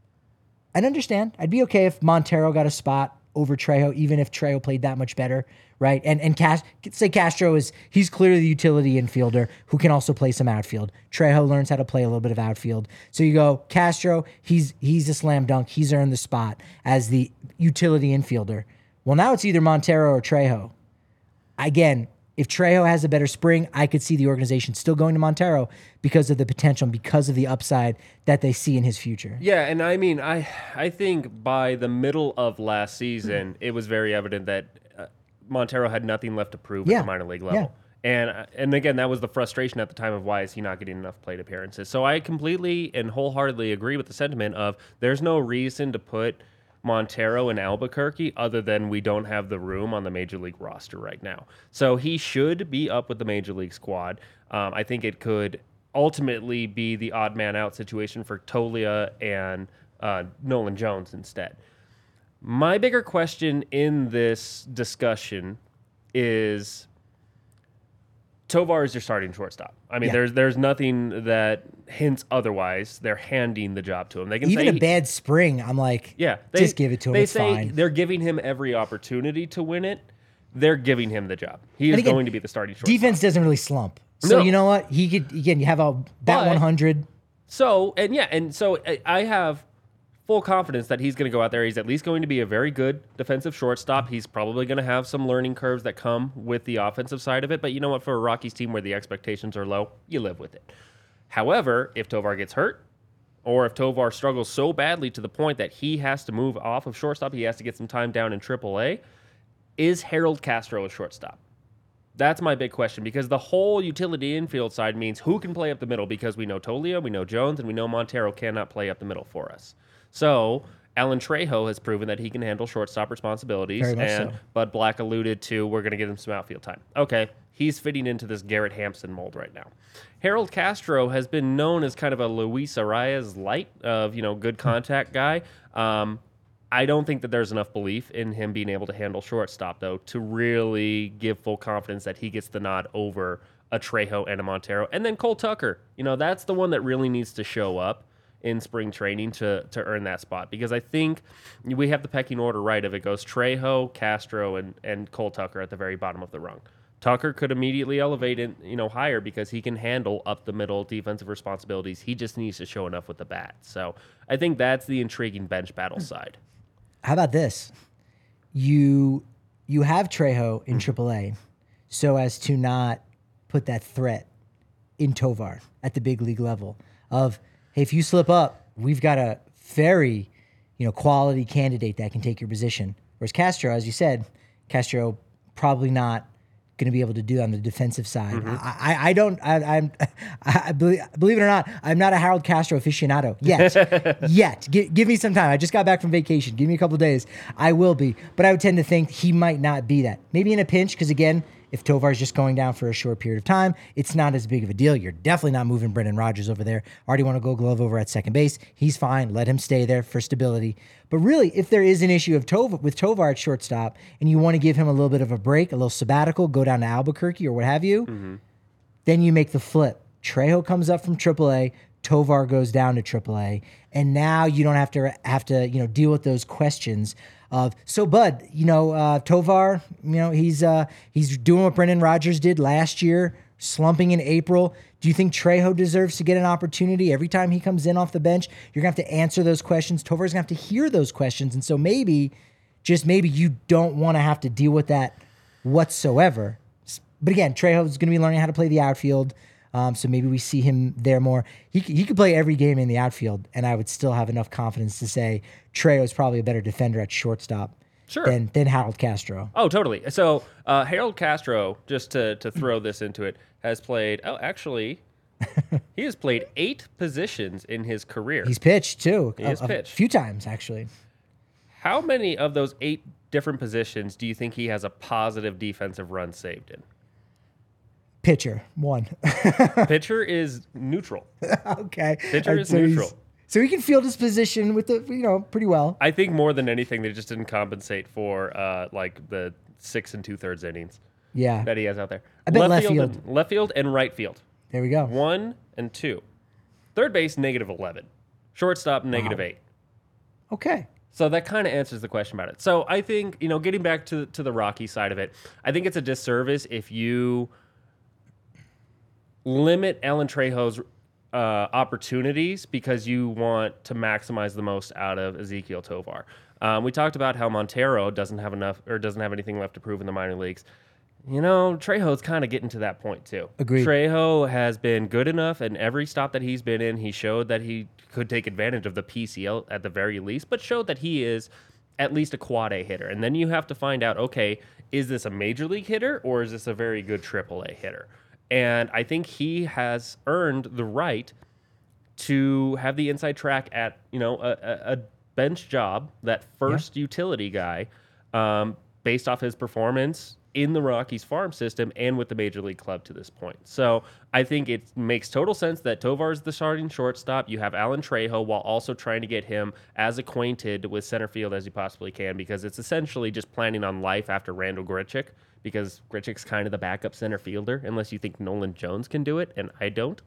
I'd understand. I'd be okay if Montero got a spot over Trejo, even if Trejo played that much better, right? And and Cast, say Castro is, he's clearly the utility infielder who can also play some outfield. Trejo learns how to play a little bit of outfield. So you go, Castro, he's he's a slam dunk. He's earned the spot as the utility infielder. Well, now it's either Montero or Trejo. Again, if Trejo has a better spring, I could see the organization still going to Montero because of the potential and because of the upside that they see in his future. Yeah, and I mean, I I think by the middle of last season, it was very evident that uh, Montero had nothing left to prove Yeah. at the minor league level. Yeah. And uh, and again, that was the frustration at the time of why is he not getting enough plate appearances. So I completely and wholeheartedly agree with the sentiment of there's no reason to put Montero in Albuquerque other than we don't have the room on the major league roster right now. So he should be up with the major league squad. Um, I think it could ultimately be the odd man out situation for Tolia and uh, Nolan Jones instead. My bigger question in this discussion is Tovar is your starting shortstop. I mean, Yeah. there's there's nothing that hints otherwise. They're handing the job to him. They can Even say a he- bad spring, I'm like, yeah, just give it to him. They It's say fine. they're giving him every opportunity to win it. They're giving him the job. He is And again, going to be the starting shortstop. Defense doesn't really slump. So No. you know what? He could, again, you have a bat But- one hundred. So, and yeah, and so I- I have full confidence that he's going to go out there. He's at least going to be a very good defensive shortstop. He's probably going to have some learning curves that come with the offensive side of it. But you know what? For a Rockies team where the expectations are low, you live with it. However, if Tovar gets hurt, or if Tovar struggles so badly to the point that he has to move off of shortstop, he has to get some time down in triple A, is Harold Castro a shortstop? That's my big question, because the whole utility infield side means who can play up the middle, because we know Tolia, we know Jones, and we know Montero cannot play up the middle for us. So Alan Trejo has proven that he can handle shortstop responsibilities, Very much and so. Bud Black alluded to we're going to give him some outfield time. Okay, he's fitting into this Garrett Hampson mold right now. Harold Castro has been known as kind of a Luis Arias light of, you know, good contact guy. Um, I don't think that there's enough belief in him being able to handle shortstop, though, to really give full confidence that he gets the nod over a Trejo and a Montero. And then Cole Tucker, you know, that's the one that really needs to show up in spring training to to earn that spot, because I think we have the pecking order right of it goes Trejo, Castro, and, and Cole Tucker at the very bottom of the rung. Tucker could immediately elevate it, you know, higher because he can handle up the middle defensive responsibilities. He just needs to show enough with the bat. So I think that's the intriguing bench battle side. How about this? You you have Trejo in triple A so as to not put that threat in Tovar at the big league level of, hey, if you slip up, we've got a very, you know, quality candidate that can take your position. Whereas Castro, as you said, Castro probably not going to be able to do on the defensive side. Mm-hmm. I, I, I don't. I, I'm. I believe, believe it or not, I'm not a Harold Castro aficionado yet. yet, G- give me some time. I just got back from vacation. Give me a couple of days. I will be, but I would tend to think he might not be that. Maybe in a pinch, because again, if Tovar's just going down for a short period of time, it's not as big of a deal. You're definitely not moving Brendan Rodgers over there. Already want to go glove over at second base. He's fine. Let him stay there for stability. But really, if there is an issue of Tov- with Tovar at shortstop and you want to give him a little bit of a break, a little sabbatical, go down to Albuquerque or what have you, mm-hmm. then you make the flip. Trejo comes up from triple A. Tovar goes down to triple A. And now you don't have to have to, you know, deal with those questions of, so Bud, you know, uh, Tovar, you know, he's uh, he's doing what Brendan Rodgers did last year, slumping in April. Do you think Trejo deserves to get an opportunity every time he comes in off the bench? You're going to have to answer those questions. Tovar's going to have to hear those questions. And so maybe, just maybe you don't want to have to deal with that whatsoever. But again, Trejo's going to be learning how to play the outfield. Um, so maybe we see him there more. He he could play every game in the outfield, and I would still have enough confidence to say Trejo is probably a better defender at shortstop Sure. than, than Harold Castro. Oh, totally. So uh, Harold Castro, just to, to throw this into it, has played, oh, actually, he has played eight positions in his career. He's pitched, too. He a, has a pitched. few times, actually. How many of those eight different positions do you think he has a positive defensive run saved in? Pitcher, one. Pitcher is neutral. Okay. Pitcher And is so he's- neutral. So he can field his position with the, you know, pretty well. I think more than anything, they just didn't compensate for uh, like the six and two thirds innings Yeah. that he has out there. I bet left field, field. And, left field and right field. There we go. One and two. Third base, negative eleven. Shortstop, negative eight. Okay. So that kind of answers the question about it. So I think, you know, getting back to to the Rocky side of it, I think it's a disservice if you limit Alan Trejo's uh, opportunities because you want to maximize the most out of Ezequiel Tovar. Um, we talked about how Montero doesn't have enough or doesn't have anything left to prove in the minor leagues. You know, Trejo's kind of getting to that point too. Agreed. Trejo has been good enough, and every stop that he's been in, he showed that he could take advantage of the P C L at the very least, but showed that he is at least a quad A hitter. And then you have to find out, okay, is this a major league hitter or is this a very good triple A hitter? And I think he has earned the right to have the inside track at, you know, a, a, a bench job, that first yeah. utility guy, um, based off his performance in the Rockies farm system and with the major league club to this point. So I think it makes total sense that Tovar is the starting shortstop. You have Alan Trejo while also trying to get him as acquainted with center field as you possibly can, because it's essentially just planning on life after Randall Grichuk, because Grichuk's kind of the backup center fielder, unless you think Nolan Jones can do it, and I don't.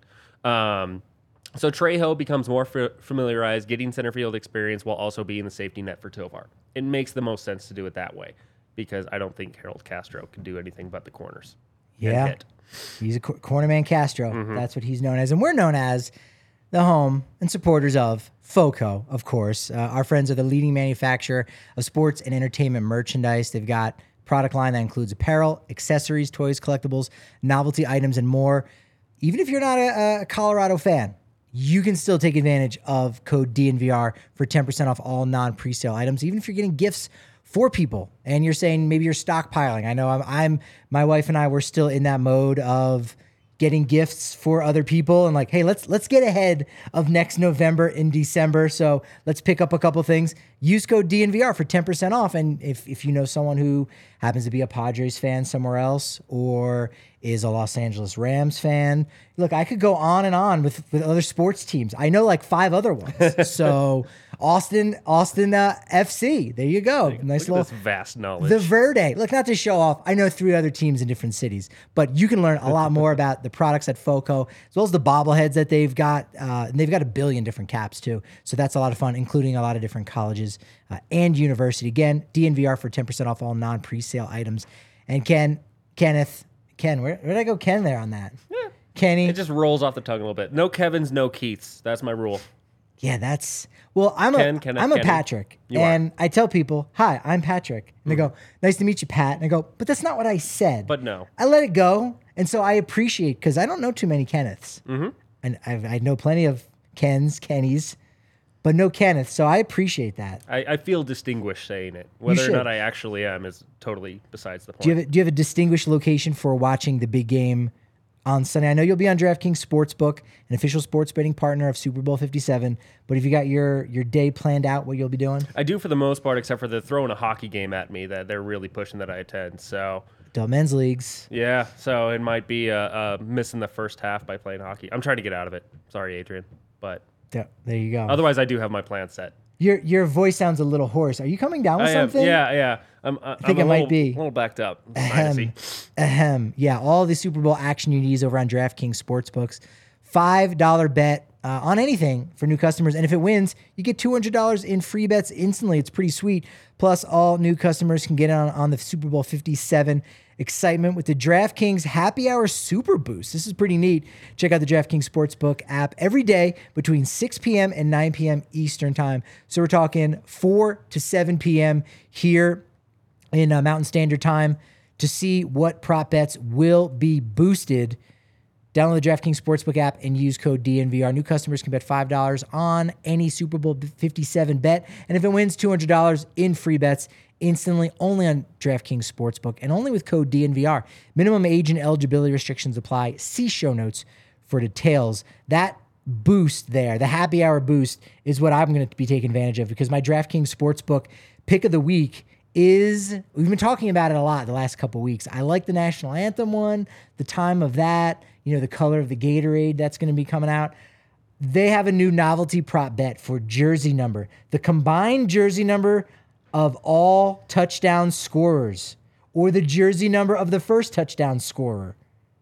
Um, so Trejo becomes more f- familiarized, getting center field experience while also being the safety net for Tovar. It makes the most sense to do it that way, because I don't think Harold Castro can do anything but the corners. Yeah, he's a cor- cornerman Castro. Mm-hmm. That's what he's known as. And we're known as the home and supporters of FOCO, of course. Uh, our friends are the leading manufacturer of sports and entertainment merchandise. They've got a product line that includes apparel, accessories, toys, collectibles, novelty items, and more. Even if you're not a, a Colorado fan, you can still take advantage of code D N V R for ten percent off all non-presale items, even if you're getting gifts for people and you're saying maybe you're stockpiling. I know I'm, I'm, my wife and I were still in that mode of getting gifts for other people and like, hey, let's, let's get ahead of next November and December. So let's pick up a couple things. Use code D N V R for ten percent off. And if, if you know someone who happens to be a Padres fan somewhere else or is a Los Angeles Rams fan, look, I could go on and on with, with other sports teams. I know like five other ones. So Austin, Austin uh, F C. There you go. Look, nice look little at this vast knowledge. The Verde. Look, not to show off. I know three other teams in different cities, but you can learn a lot more about the products at FOCO, as well as the bobbleheads that they've got. Uh, and they've got a billion different caps too. So that's a lot of fun, including a lot of different colleges uh, and university. Again, D N V R for ten percent off all non-presale items. And Ken, Kenneth, Ken, where, where did I go Ken there on that? Yeah. Kenny. It just rolls off the tongue a little bit. No Kevins, no Keiths. That's my rule. Yeah, that's well. I'm Ken, a Kenneth, I'm a Kenny. Patrick, You and are. I tell people, "Hi, I'm Patrick," and they go, "Nice to meet you, Pat." And I go, "But that's not what I said." But no. I let it go, and so I appreciate because I don't know too many Kenneths, mm-hmm. and I've, I know plenty of Kens, Kennys, but no Kenneth. So I appreciate that. I, I feel distinguished saying it. Whether or should. not I actually am is totally besides the point. Do you have a, do you have a distinguished location for watching the big game on Sunday? I know you'll be on DraftKings Sportsbook, an official sports betting partner of Super Bowl fifty-seven. But have you got your your day planned out? What you'll be doing? I do for the most part, except for they're throwing a hockey game at me that they're really pushing that I attend. So Del men's leagues. yeah, so it might be uh, uh, missing the first half by playing hockey. I'm trying to get out of it. Sorry, Adrian, but There, there you go. otherwise I do have my plan set. Your your voice sounds a little hoarse. Are you coming down with I am, something? yeah, yeah. I'm, I think I'm it a might little, be. a little backed up. Ahem. Ahem. Yeah, all the Super Bowl action you need over on DraftKings Sportsbooks. five dollar bet uh, on anything for new customers. And if it wins, you get two hundred dollars in free bets instantly. It's pretty sweet. Plus, all new customers can get on, on the Super Bowl fifty-seven excitement with the DraftKings Happy Hour Super Boost. This is pretty neat. Check out the DraftKings Sportsbook app every day between six p.m. and nine p.m. Eastern Time. So we're talking four to seven p.m. here in uh, Mountain Standard Time to see what prop bets will be boosted. Download the DraftKings Sportsbook app and use code D N V R. New customers can bet five dollars on any Super Bowl fifty-seven bet. And if it wins, two hundred dollars in free bets instantly, only on DraftKings Sportsbook and only with code D N V R. Minimum age and eligibility restrictions apply. See show notes for details. That boost there, the happy hour boost, is what I'm going to be taking advantage of because my DraftKings Sportsbook pick of the week is, we've been talking about it a lot the last couple weeks. I like the national anthem one, the time of that, you know, the color of the Gatorade that's going to be coming out. They have a new novelty prop bet for jersey number. The combined jersey number of all touchdown scorers or the jersey number of the first touchdown scorer.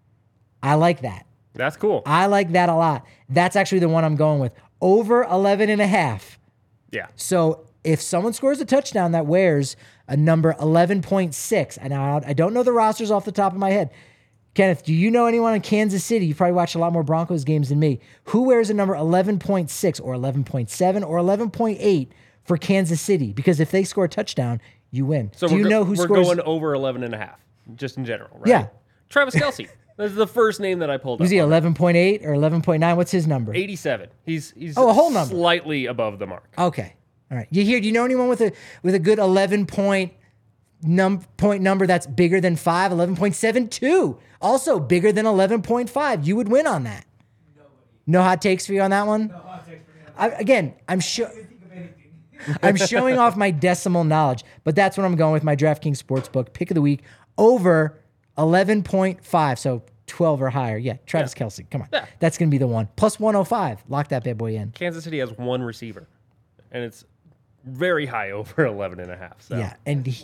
I like that. That's cool. I like that a lot. That's actually the one I'm going with. Over eleven and a half. Yeah. So if someone scores a touchdown that wears a number eleven point six, and I, I don't know the rosters off the top of my head. Kenneth, do you know anyone in Kansas City? You probably watched a lot more Broncos games than me. Who wears a number eleven point six or eleven point seven or eleven point eight for Kansas City? Because if they score a touchdown, you win. So do we're you go- know who we're scores? going over eleven and a half, just in general, right? Yeah. Travis Kelce. That's the first name that I pulled up. Was he on. eleven point eight or eleven point nine? What's his number? eighty-seven. He's he's Oh, a whole number. slightly above the mark. Okay. All right. You hear? Do you know anyone with a with a good eleven point num point number that's bigger than five? eleven point seven two, also bigger than eleven point five. You would win on that. Nobody. No hot takes for you on that one. No hot takes for me. I, again, I'm sure. I'm showing off my decimal knowledge, but that's what I'm going with my DraftKings Sportsbook pick of the week over eleven point five. So twelve or higher. Yeah, Travis Yeah. Kelce. Come on. Yeah. That's going to be the one. Plus one oh five. Lock that bad boy in. Kansas City has one receiver, and it's very high over eleven and a half. So. Yeah, and he,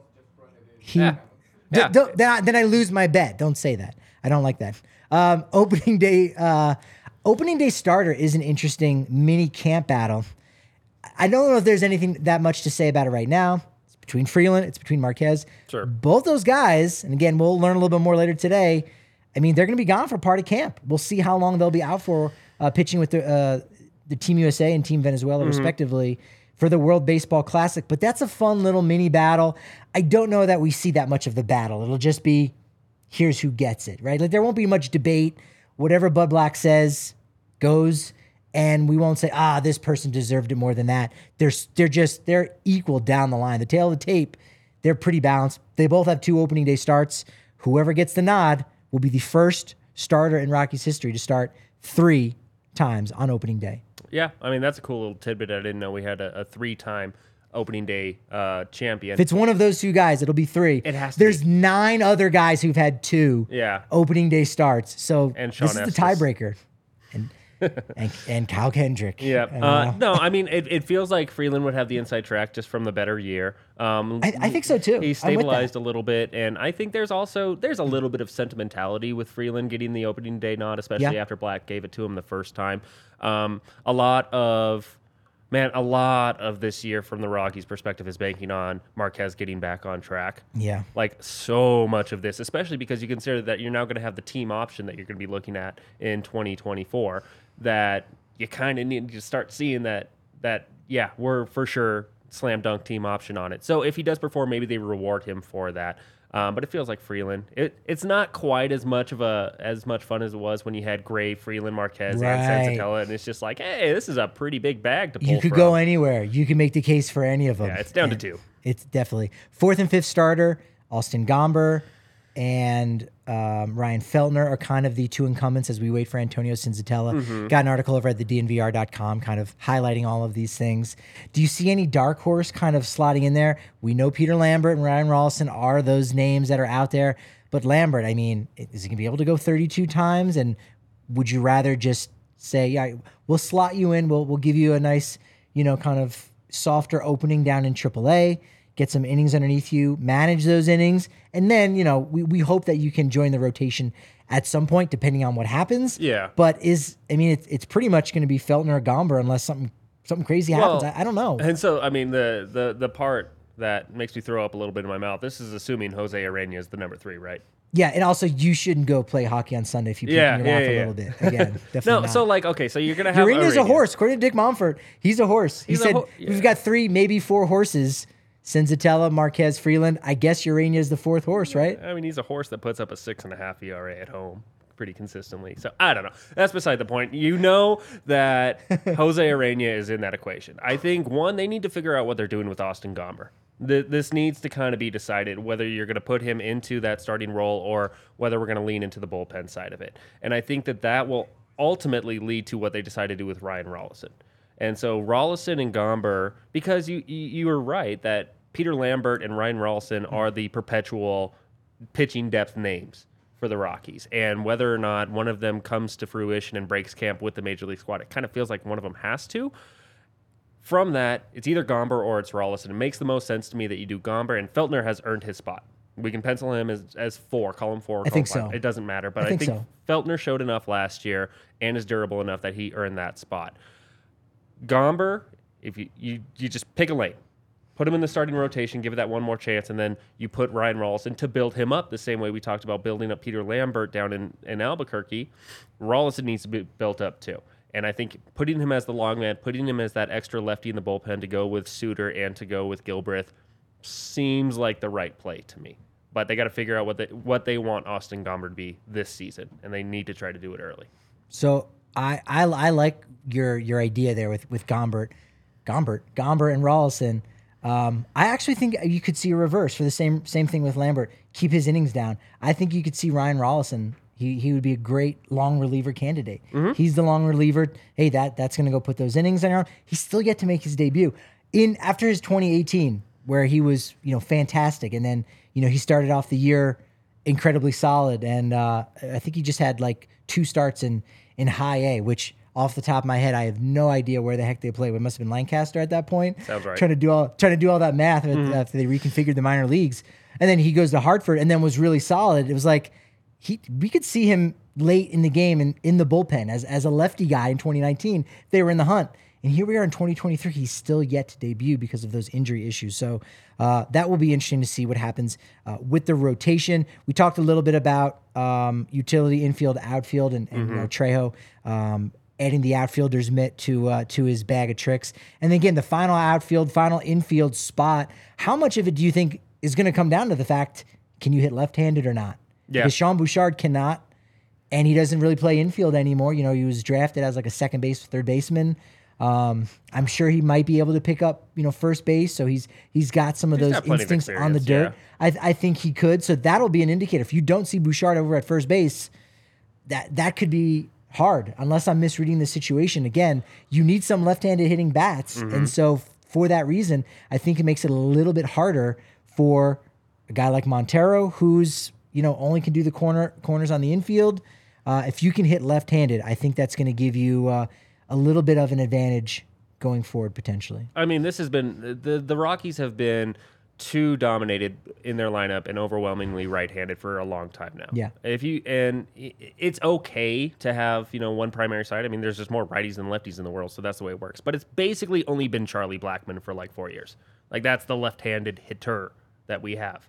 he Yeah. D- Yeah. don't- then, I, then I lose my bet. Don't say that. I don't like that. Um, opening day, uh, opening day starter is an interesting mini camp battle. I don't know if there's anything that much to say about it right now. It's between Freeland, it's between Marquez. Sure. Both those guys, and again, we'll learn a little bit more later today. I mean, they're going to be gone for part of camp. We'll see how long they'll be out for uh, pitching with the uh, the Team U S A and Team Venezuela, Mm-hmm. respectively, for the World Baseball Classic. But that's a fun little mini battle. I don't know that we see that much of the battle. It'll just be, here's who gets it, right? Like there won't be much debate. Whatever Bud Black says goes, and we won't say, ah, this person deserved it more than that. They're they're just they're equal down the line. The tail of the tape, they're pretty balanced. They both have two opening day starts. Whoever gets the nod will be the first starter in Rockies history to start three times on opening day. Yeah, I mean, that's a cool little tidbit. I didn't know we had a, a three-time opening day uh, champion. If it's one of those two guys, it'll be three. It has to There's be. nine other guys who've had two Yeah. opening day starts. So And Sean this is the Estes. tiebreaker. And, and and Kyle Kendrick. Yeah. Uh, Uh, no, I mean, it, it feels like Freeland would have the inside track just from the better year. Um, I- I think so, too. He I'm with stabilized that. a little bit, and I think there's also there's a little bit of sentimentality with Freeland getting the opening day nod, especially Yeah. after Black gave it to him the first time. Um, a lot of man, a lot of this year from the Rockies' perspective is banking on Marquez getting back on track. Yeah. Like so much of this, especially because you consider that you're now going to have the team option that you're going to be looking at in twenty twenty-four, that you kind of need to start seeing that, that yeah, we're for sure slam dunk team option on it. So if he does perform, maybe they reward him for that. Um, but it feels like Freeland. It, it's not quite as much of a as much fun as it was when you had Gray, Freeland, Marquez, Right. and Sensatella, and it's just like, hey, this is a pretty big bag to pull You could from. go anywhere. You can make the case for any of them. Yeah, it's down to And two. It's definitely fourth and fifth starter. Austin Gomber and um, Ryan Feltner are kind of the two incumbents as we wait for Antonio Senzatella. Mm-hmm. Got an article over at the D N V R dot com kind of highlighting all of these things. Do you see any dark horse kind of slotting in there? We know Peter Lambert and Ryan Rollison are those names that are out there. But Lambert, I mean, is he going to be able to go thirty-two times? And would you rather just say, yeah, we'll slot you in, we'll, we'll give you a nice, you know, kind of softer opening down in triple A, get some innings underneath you, manage those innings, and then, you know, we, we hope that you can join the rotation at some point, depending on what happens. Yeah. But is, I mean, it's, it's pretty much going to be Feltner or Gomber unless something something crazy happens. Well, I, I don't know. And so, I mean, the, the the part that makes me throw up a little bit in my mouth, this is assuming Jose Arena is the number three, right? Yeah, and also you shouldn't go play hockey on Sunday if you Yeah, puke in your yeah, mouth yeah, a little bit. Again, definitely No, not. so like, okay, so you're going to have Urena's a Arena. horse. According to Dick Momfort, he's a horse. He He's a said, ho- yeah. we've got three, maybe four horses. Senzatella, Marquez, Freeland. I guess Urena is the fourth horse, right? I mean, he's a horse that puts up a six and a half E R A at home pretty consistently. So I don't know. That's beside the point. You know that Jose Arena is in that equation. I think, one, they need to figure out what they're doing with Austin Gomber. Th- This needs to kind of be decided whether you're going to put him into that starting role or whether we're going to lean into the bullpen side of it. And I think that that will ultimately lead to what they decide to do with Ryan Rollison. And so Rollison and Gomber, because you, you you were right that Peter Lambert and Ryan Rollison are the perpetual pitching depth names for the Rockies. And whether or not one of them comes to fruition and breaks camp with the Major League squad, it kind of feels like one of them has to. From that, it's either Gomber or it's Rollison. It makes the most sense to me that you do Gomber, and Feltner has earned his spot. We can pencil him as, as four, call him four, call I think him five. so. It doesn't matter. But I I think think, so. Feltner showed enough last year and is durable enough that he earned that spot. Gomber, if you, you, you just pick a lane. Put him in the starting rotation, give it that one more chance, and then you put Ryan Rollison to build him up the same way we talked about building up Peter Lambert down in, in Albuquerque. Rollison needs to be built up too. And I think putting him as the long man, putting him as that extra lefty in the bullpen to go with Suter and to go with Gilbreth seems like the right play to me. But they got to figure out what they, what they want Austin Gomber to be this season, and they need to try to do it early. So I, I I like your your idea there with with Gombert, Gombert, Gomber and Rollison. Um, I actually think you could see a reverse for the same same thing with Lambert. Keep his innings down. I think you could see Ryan Rollison. He he would be a great long reliever candidate. Mm-hmm. He's the long reliever. Hey, that that's going to go put those innings on. He's still yet to make his debut. in after his twenty eighteen, where he was, you know, fantastic, and then, you know, he started off the year incredibly solid, and uh, I think he just had like two starts in in high A, which off the top of my head, I have no idea where the heck they played. It must have been Lancaster at that point. Sounds right. Trying to do all trying to do all that math mm-hmm. after they reconfigured the minor leagues, and then he goes to Hartford, and then was really solid. It was like he we could see him late in the game and in the bullpen as as a lefty guy in twenty nineteen. They were in the hunt. And here we are in twenty twenty-three. He's still yet to debut because of those injury issues. So uh, that will be interesting to see what happens uh, with the rotation. We talked a little bit about um, utility infield, outfield, and, and mm-hmm. you know, Trejo um, adding the outfielder's mitt to uh, to his bag of tricks. And then again, the final outfield, final infield spot. How much of it do you think is going to come down to the fact, can you hit left-handed or not? Yeah. Because Sean Bouchard cannot, and he doesn't really play infield anymore. You know, he was drafted as like a second base, third baseman. Um, I'm sure he might be able to pick up, you know, first base. So he's he's got some of he's those instincts on the dirt. Yeah. I I think he could. So that'll be an indicator. If you don't see Bouchard over at first base, that that could be hard. Unless I'm misreading the situation. Again, you need some left-handed hitting bats, mm-hmm. and so for that reason, I think it makes it a little bit harder for a guy like Montero, who's, you know, only can do the corner corners on the infield. Uh, if you can hit left-handed, I think that's going to give you Uh, a little bit of an advantage going forward potentially. I mean, this has been the the Rockies have been too dominated in their lineup and overwhelmingly right-handed for a long time now. Yeah. If you and it's okay to have, you know, one primary side. I mean, there's just more righties than lefties in the world, so that's the way it works. But it's basically only been Charlie Blackmon for like four years. Like that's the left-handed hitter that we have.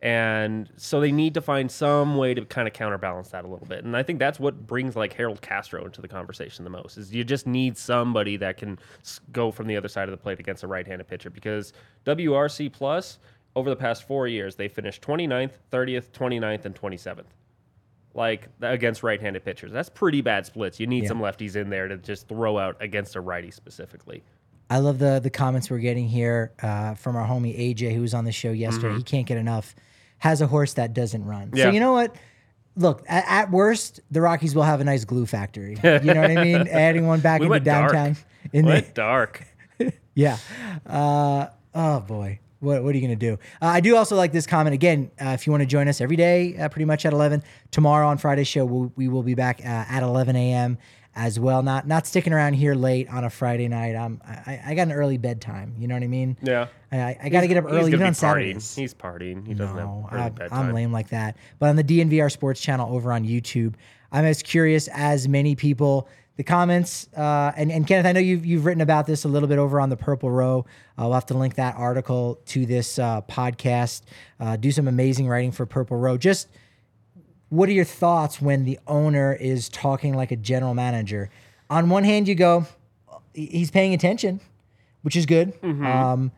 And so they need to find some way to kind of counterbalance that a little bit. And I think that's what brings like Harold Castro into the conversation the most, is you just need somebody that can go from the other side of the plate against a right-handed pitcher, because W R C plus over the past four years, they finished twenty-ninth, thirtieth, twenty-ninth, and twenty-seventh. Like against right-handed pitchers. That's pretty bad splits. You need yeah. some lefties in there to just throw out against a righty specifically. I love the the comments we're getting here uh, from our homie A J, who was on the show yesterday. Mm-hmm. He can't get enough. Has a horse that doesn't run. Yeah. So you know what? Look, at, at worst, the Rockies will have a nice glue factory. You know what I mean? Adding one back we into went downtown. Dark. In went the, dark. Yeah. Uh, oh boy. What what are you gonna do? Uh, I do also like this comment again. Uh, if you want to join us every day, uh, pretty much at eleven. Tomorrow on Friday's show, we'll, we will be back uh, at eleven a.m. as well. Not not sticking around here late on a Friday night. Um, I, I got an early bedtime. You know what I mean? Yeah. I, I got to get up early even on Saturdays. He's partying. He doesn't no, have early I, bedtime. I'm lame like that. But on the D N V R Sports channel over on YouTube, I'm as curious as many people. The comments, uh, and, and Kenneth, I know you've, you've written about this a little bit over on the Purple Row. Uh, we'll have to link that article to this uh, podcast. Uh, do some amazing writing for Purple Row. Just what are your thoughts when the owner is talking like a general manager? On one hand, you go, he's paying attention, which is good. Mm-hmm. Um,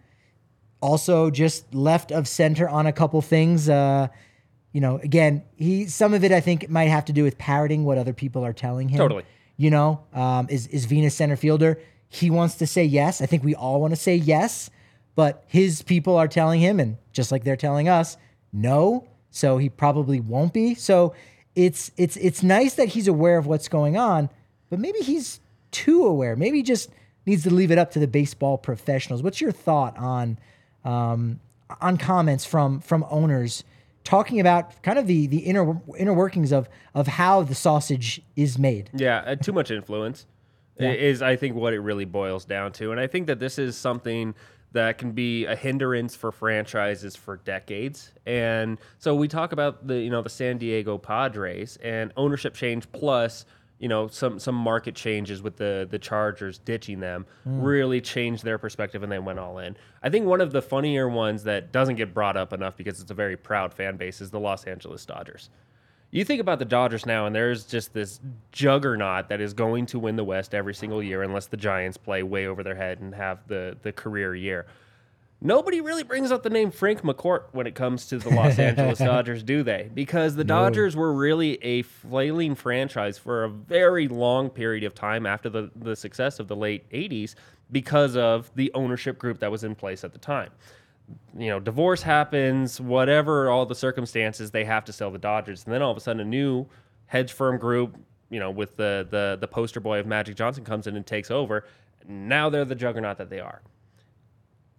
also, just left of center on a couple things. Uh, you know, again, he some of it I think might have to do with parroting what other people are telling him. Totally. You know, um, is is Venus center fielder? He wants to say yes. I think we all want to say yes, but his people are telling him, and just like they're telling us, no. So he probably won't be. So it's it's it's nice that he's aware of what's going on, but maybe he's too aware. Maybe he just needs to leave it up to the baseball professionals. What's your thought on um, on comments from from owners talking about kind of the the inner inner workings of of how the sausage is made? Yeah, uh, too much influence yeah. is, I think, what it really boils down to. And I think that this is something that can be a hindrance for franchises for decades. And so we talk about the you know the San Diego Padres and ownership change plus you know some some market changes with the the Chargers ditching them mm. really changed their perspective, and they went all in. I think one of the funnier ones that doesn't get brought up enough because it's a very proud fan base is the Los Angeles Dodgers. You think about the Dodgers now, and there's just this juggernaut that is going to win the West every single year unless the Giants play way over their head and have the the career year. Nobody really brings up the name Frank McCourt when it comes to the Los Angeles Dodgers, do they? Because the Dodgers no. were really a flailing franchise for a very long period of time after the, the success of the late eighties because of the ownership group that was in place at the time. You know, divorce happens, whatever all the circumstances, they have to sell the Dodgers. And then all of a sudden a new hedge firm group, you know, with the the, the poster boy of Magic Johnson comes in and takes over. Now they're the juggernaut that they are.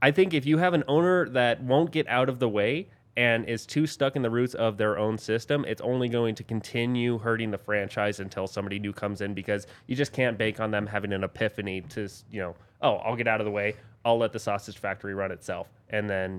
I think if you have an owner that won't get out of the way and is too stuck in the roots of their own system, it's only going to continue hurting the franchise until somebody new comes in, because you just can't bank on them having an epiphany to, you know, oh, I'll get out of the way, I'll let the sausage factory run itself, and then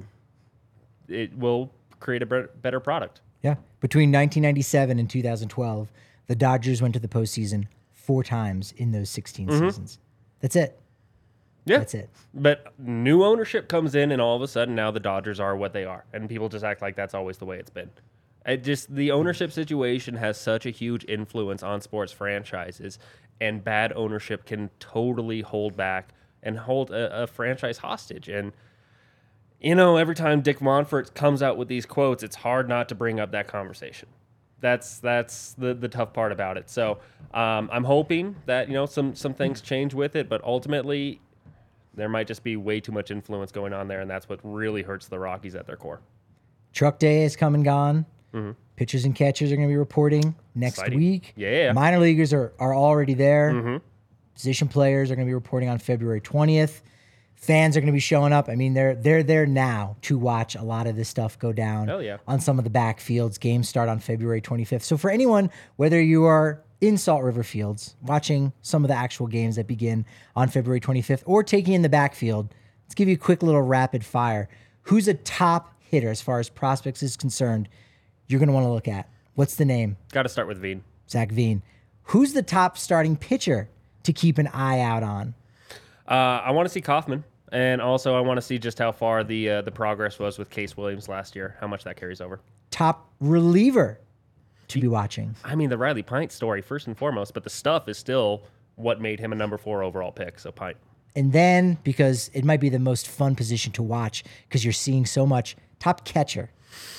it will create a better product. Yeah. Between nineteen ninety-seven and two thousand twelve, the Dodgers went to the postseason four times in those sixteen mm-hmm. seasons. That's it. Yeah. That's it. But new ownership comes in, and all of a sudden now the Dodgers are what they are. And people just act like that's always the way it's been. It just the ownership situation has such a huge influence on sports franchises, and bad ownership can totally hold back and hold a, a franchise hostage. And, you know, every time Dick Monfort comes out with these quotes, it's hard not to bring up that conversation. That's that's the, the tough part about it. So um, I'm hoping that, you know, some some things change with it, but ultimately there might just be way too much influence going on there, and that's what really hurts the Rockies at their core. Truck Day is come and gone. Mm-hmm. Pitchers and catchers are going to be reporting next Exciting. week. Yeah. Minor leaguers are, are already there. Mm-hmm. Position players are going to be reporting on February twentieth. Fans are going to be showing up. I mean, they're they're there now to watch a lot of this stuff go down Hell yeah. on some of the backfields. Games start on February twenty-fifth. So for anyone, whether you are in Salt River Fields, watching some of the actual games that begin on February twenty-fifth, or taking in the backfield, let's give you a quick little rapid fire. Who's a top hitter as far as prospects is concerned you're going to want to look at? What's the name? Got to start with Veen. Zach Veen. Who's the top starting pitcher to keep an eye out on? Uh, I want to see Kaufman, and also I want to see just how far the uh, the progress was with Case Williams last year, how much that carries over. Top reliever to be watching. I mean, the Riley Pint story, first and foremost, but the stuff is still what made him a number four overall pick, so Pint. And then, because it might be the most fun position to watch because you're seeing so much, top catcher.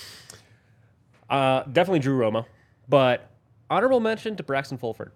Uh, definitely Drew Romo, but honorable mention to Braxton Fulford.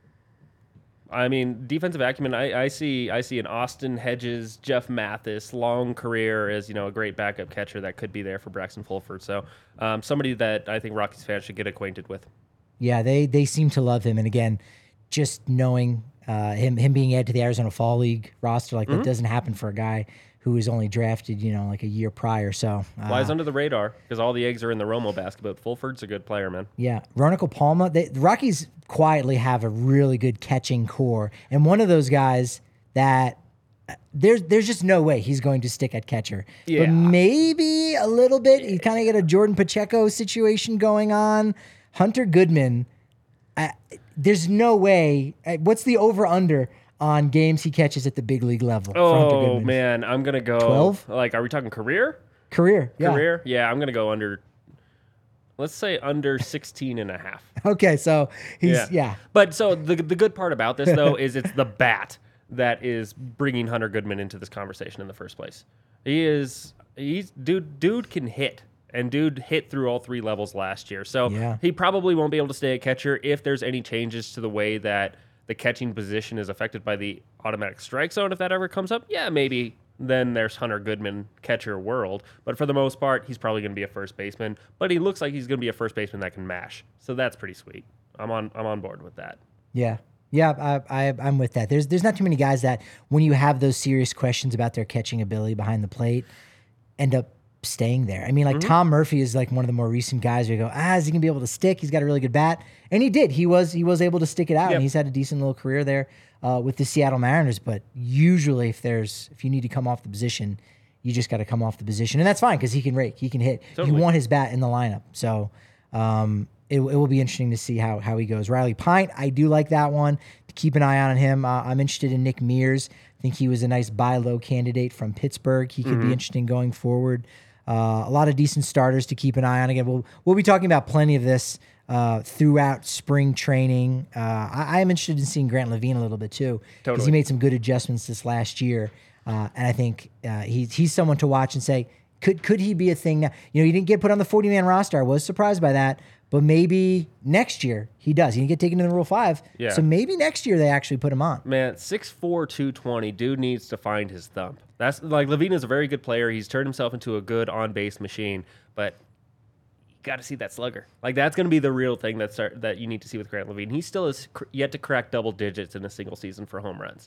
I mean, defensive acumen, I, I see I see an Austin Hedges, Jeff Mathis, long career as, you know, a great backup catcher that could be there for Braxton Fulford. So um, somebody that I think Rockies fans should get acquainted with. Yeah, they they seem to love him. And again, just knowing uh, him him being added to the Arizona Fall League roster, like mm-hmm. that doesn't happen for a guy who was only drafted, you know, like a year prior. So uh, flies under the radar because all the eggs are in the Romo basket, but Fulford's a good player, man. Yeah. Ronical Palma, they, the Rockies quietly have a really good catching core. And one of those guys that uh, there's there's just no way he's going to stick at catcher. Yeah. But maybe a little bit. You kind of get a Jordan Pacheco situation going on. Hunter Goodman, uh, there's no way. Uh, what's the over-under on games he catches at the big league level? Oh, man. I'm going to go. twelve? Like, are we talking career? Career, yeah. Career? Yeah, I'm going to go under, let's say under sixteen and a half. Okay, so he's, yeah. yeah. But so the the good part about this, though, is it's the bat that is bringing Hunter Goodman into this conversation in the first place. He is, he's, dude, dude can hit. And dude hit through all three levels last year. So yeah. he probably won't be able to stay a catcher if there's any changes to the way that the catching position is affected by the automatic strike zone. If that ever comes up, yeah, maybe then there's Hunter Goodman catcher world. But for the most part, he's probably going to be a first baseman. But he looks like he's going to be a first baseman that can mash. So that's pretty sweet. I'm on I'm on board with that. Yeah. Yeah, I, I, I'm with that. There's there's not too many guys that when you have those serious questions about their catching ability behind the plate end up staying there. I mean, like mm-hmm. Tom Murphy is like one of the more recent guys where you go, ah, is he gonna be able to stick? He's got a really good bat, and he did. He was he was able to stick it out, yep. and he's had a decent little career there uh, with the Seattle Mariners. But usually, if there's if you need to come off the position, you just got to come off the position, and that's fine because he can rake, he can hit. Totally. You want his bat in the lineup, so um, it, it will be interesting to see how how he goes. Riley Pint, I do like that one. To keep an eye on him. Uh, I'm interested in Nick Mears. I think he was a nice buy low candidate from Pittsburgh. He could mm-hmm. be interesting going forward. Uh, a lot of decent starters to keep an eye on. Again, we'll we'll be talking about plenty of this uh, throughout spring training. Uh, I, I am interested in seeing Grant Levine a little bit too, because totally. he made some good adjustments this last year, uh, and I think uh, he's he's someone to watch and say, could could he be a thing now? You know, he didn't get put on the forty man roster. I was surprised by that, but maybe next year he does. He didn't get taken to the Rule Five, yeah. so maybe next year they actually put him on. Man, six four, two twenty, dude needs to find his thump. That's like Levine is a very good player. He's turned himself into a good on-base machine, but you got to see that slugger. Like that's going to be the real thing that start, that you need to see with Grant Levine. He still has cr- yet to crack double digits in a single season for home runs.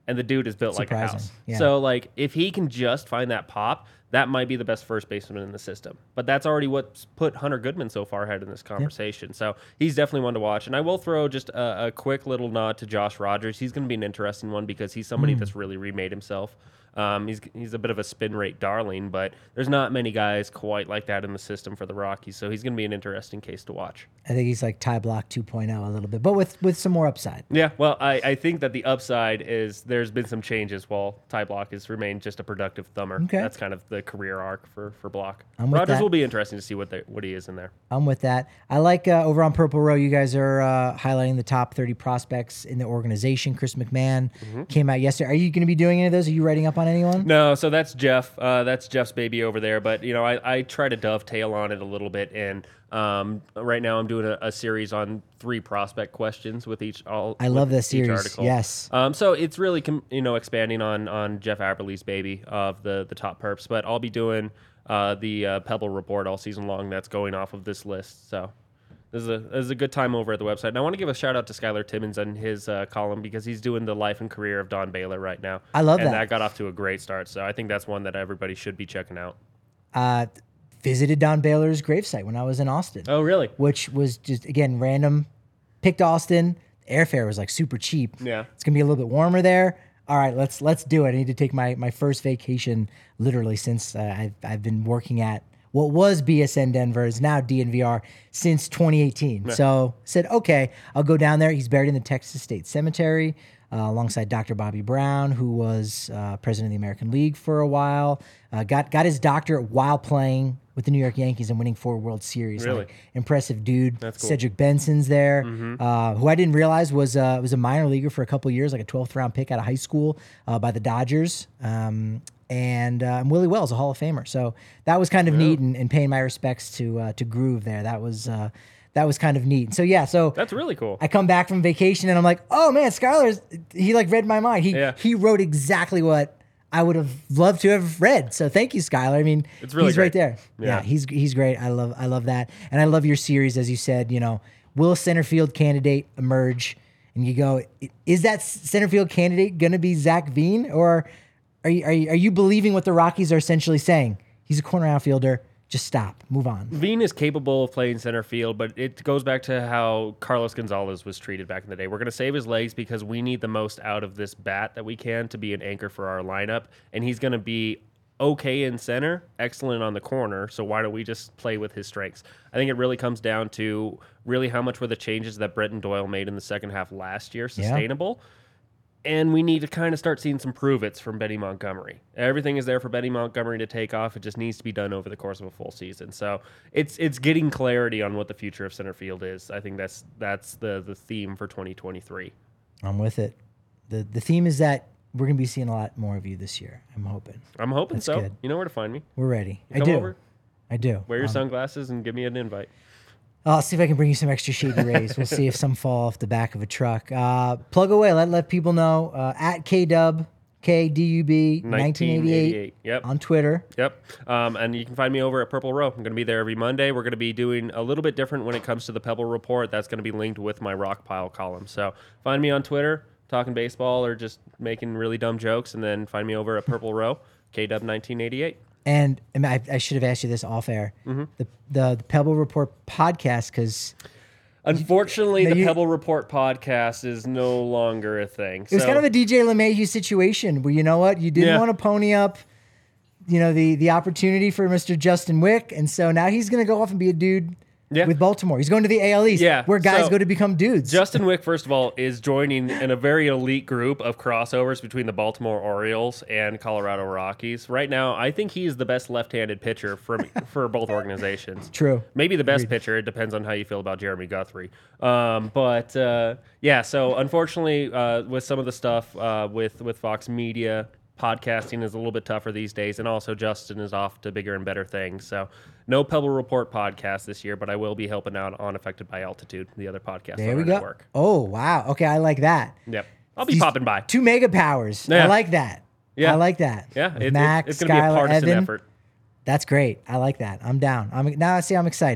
and the dude is built like a Surprising, house. yeah. So like if he can just find that pop, that might be the best first baseman in the system. But that's already what's put Hunter Goodman so far ahead in this conversation. Yeah. So he's definitely one to watch. And I will throw just a, a quick little nod to Josh Rogers. He's going to be an interesting one because he's somebody mm. that's really remade himself. Um, he's he's a bit of a spin rate darling, but there's not many guys quite like that in the system for the Rockies. So he's going to be an interesting case to watch. I think he's like Ty Block two point oh a little bit, but with, with some more upside. Yeah, well, I, I think that the upside is there's been some changes while Ty Block has remained just a productive thumber. Okay. That's kind of the career arc for, for Block. I'm with Rogers that. will be interesting to see what they, what he is in there. I'm with that. I like uh, over on Purple Row, you guys are uh, highlighting the top thirty prospects in the organization. Chris McMahon mm-hmm. came out yesterday. Are you going to be doing any of those? Are you writing up on anyone? No, so that's Jeff. Uh, that's Jeff's baby over there. But, you know, I, I try to dovetail on it a little bit. And um, right now I'm doing a, a series on three prospect questions with each all. I love this each series. Article. Yes. Um, so it's really, com- you know, expanding on on Jeff Aberle's baby of the, the top perps. But I'll be doing uh, the uh, Pebble report all season long that's going off of this list. So This is a this is a good time over at the website. And I want to give a shout out to Skylar Timmons and his uh, column because he's doing the life and career of Don Baylor right now. I love and that. And that got off to a great start. So I think that's one that everybody should be checking out. Uh, visited Don Baylor's gravesite when I was in Austin. Oh, really? Which was just, again, random. Picked Austin. Airfare was like super cheap. Yeah. It's going to be a little bit warmer there. All right, let's let's do it. I need to take my, my first vacation literally since uh, I've, I've been working at what was B S N Denver is now D N V R since twenty eighteen. Yeah. So said, okay, I'll go down there. He's buried in the Texas State Cemetery uh, alongside Doctor Bobby Brown, who was uh, president of the American League for a while. Uh, got got his doctorate while playing with the New York Yankees and winning four World Series. Really? Like, impressive dude. That's cool. Cedric Benson's there, mm-hmm. uh, who I didn't realize was uh, was a minor leaguer for a couple of years, like a twelfth round pick out of high school uh, by the Dodgers. Um, and uh, Willie Wells, a Hall of Famer. So that was kind of yeah. neat, and, and paying my respects to uh, to Groove there. That was uh, that was kind of neat. So yeah, so that's really cool. I come back from vacation and I'm like, oh man, Skylar's he like read my mind. He yeah. he wrote exactly what I would have loved to have read. So thank you, Skylar. I mean, it's really he's great. right there. Yeah. yeah, he's he's great. I love I love that, and I love your series, as you said. You know, will a center field candidate emerge? And you go, is that center field candidate going to be Zach Veen, or are you, are you are you believing what the Rockies are essentially saying? He's a corner outfielder. Just stop. Move on. Veen is capable of playing center field, but it goes back to how Carlos Gonzalez was treated back in the day. We're going to save his legs because we need the most out of this bat that we can to be an anchor for our lineup, and he's going to be okay in center, excellent on the corner, so why don't we just play with his strengths? I think it really comes down to really how much were the changes that Brenton Doyle made in the second half last year sustainable? Yeah. And we need to kind of start seeing some prove-its from Benny Montgomery. Everything is there for Benny Montgomery to take off. It just needs to be done over the course of a full season. So it's it's getting clarity on what the future of center field is. I think that's that's the the theme for twenty twenty-three. I'm with it. The The theme is that we're going to be seeing a lot more of you this year. I'm hoping. I'm hoping that's so. Good. You know where to find me. We're ready. You I do. Over, I do. Wear your um, sunglasses and give me an invite. I'll see if I can bring you some extra shady rays. We'll see if some fall off the back of a truck. Uh, plug away. Let let people know uh, at K Dub K D U B nineteen eighty-eight Yep. on Twitter. Yep. Um, and you can find me over at Purple Row. I'm going to be there every Monday. We're going to be doing a little bit different when it comes to the Pebble Report. That's going to be linked with my Rock Pile column. So find me on Twitter, talking baseball or just making really dumb jokes, and then find me over at Purple Row, K Dub nineteen eighty-eight. And I, I should have asked you this off air. Mm-hmm. The, the the Pebble Report podcast, because unfortunately, you, the you, Pebble Report podcast is no longer a thing. It was so, kind of a D J LeMahieu situation where, you know what, you didn't yeah. want to pony up, you know, the the opportunity for Mister Justin Wick, and so now he's going to go off and be a dude. Yeah. With Baltimore. He's going to the A L East, yeah. where guys so, go to become dudes. Justin Wick, first of all, is joining in a very elite group of crossovers between the Baltimore Orioles and Colorado Rockies. Right now, I think he is the best left-handed pitcher for, for both organizations. True. Maybe the best Agreed. pitcher. It depends on how you feel about Jeremy Guthrie. Um, but, uh, yeah, so unfortunately, uh, with some of the stuff uh, with, with Fox Media, podcasting is a little bit tougher these days, and also Justin is off to bigger and better things. So no Pebble Report podcast this year, but I will be helping out on Affected by Altitude, the other podcast there on we our go. network. Oh, wow. Okay, I like that. Yep. I'll be These popping by. Two mega powers. Yeah. I like that. Yeah. I like that. Yeah, With it, Max, it, it's going to be a Skylar, partisan Evan. effort. That's great. I like that. I'm down. I'm now. See, I'm excited.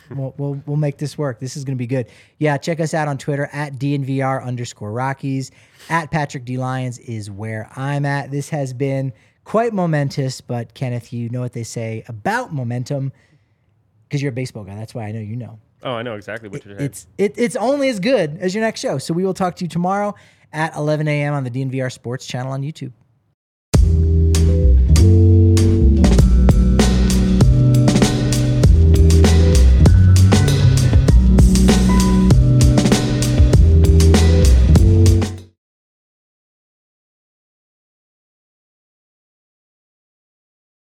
We'll, we'll we'll make this work. This is going to be good. Yeah, check us out on Twitter at D N V R underscore Rockies. At Patrick D. Lyons is where I'm at. This has been quite momentous, but Kenneth, you know what they say about momentum because you're a baseball guy. That's why I know you know. Oh, I know exactly what you're saying. It's it, it's only as good as your next show. So we will talk to you tomorrow at eleven a.m. on the D N V R Sports channel on YouTube.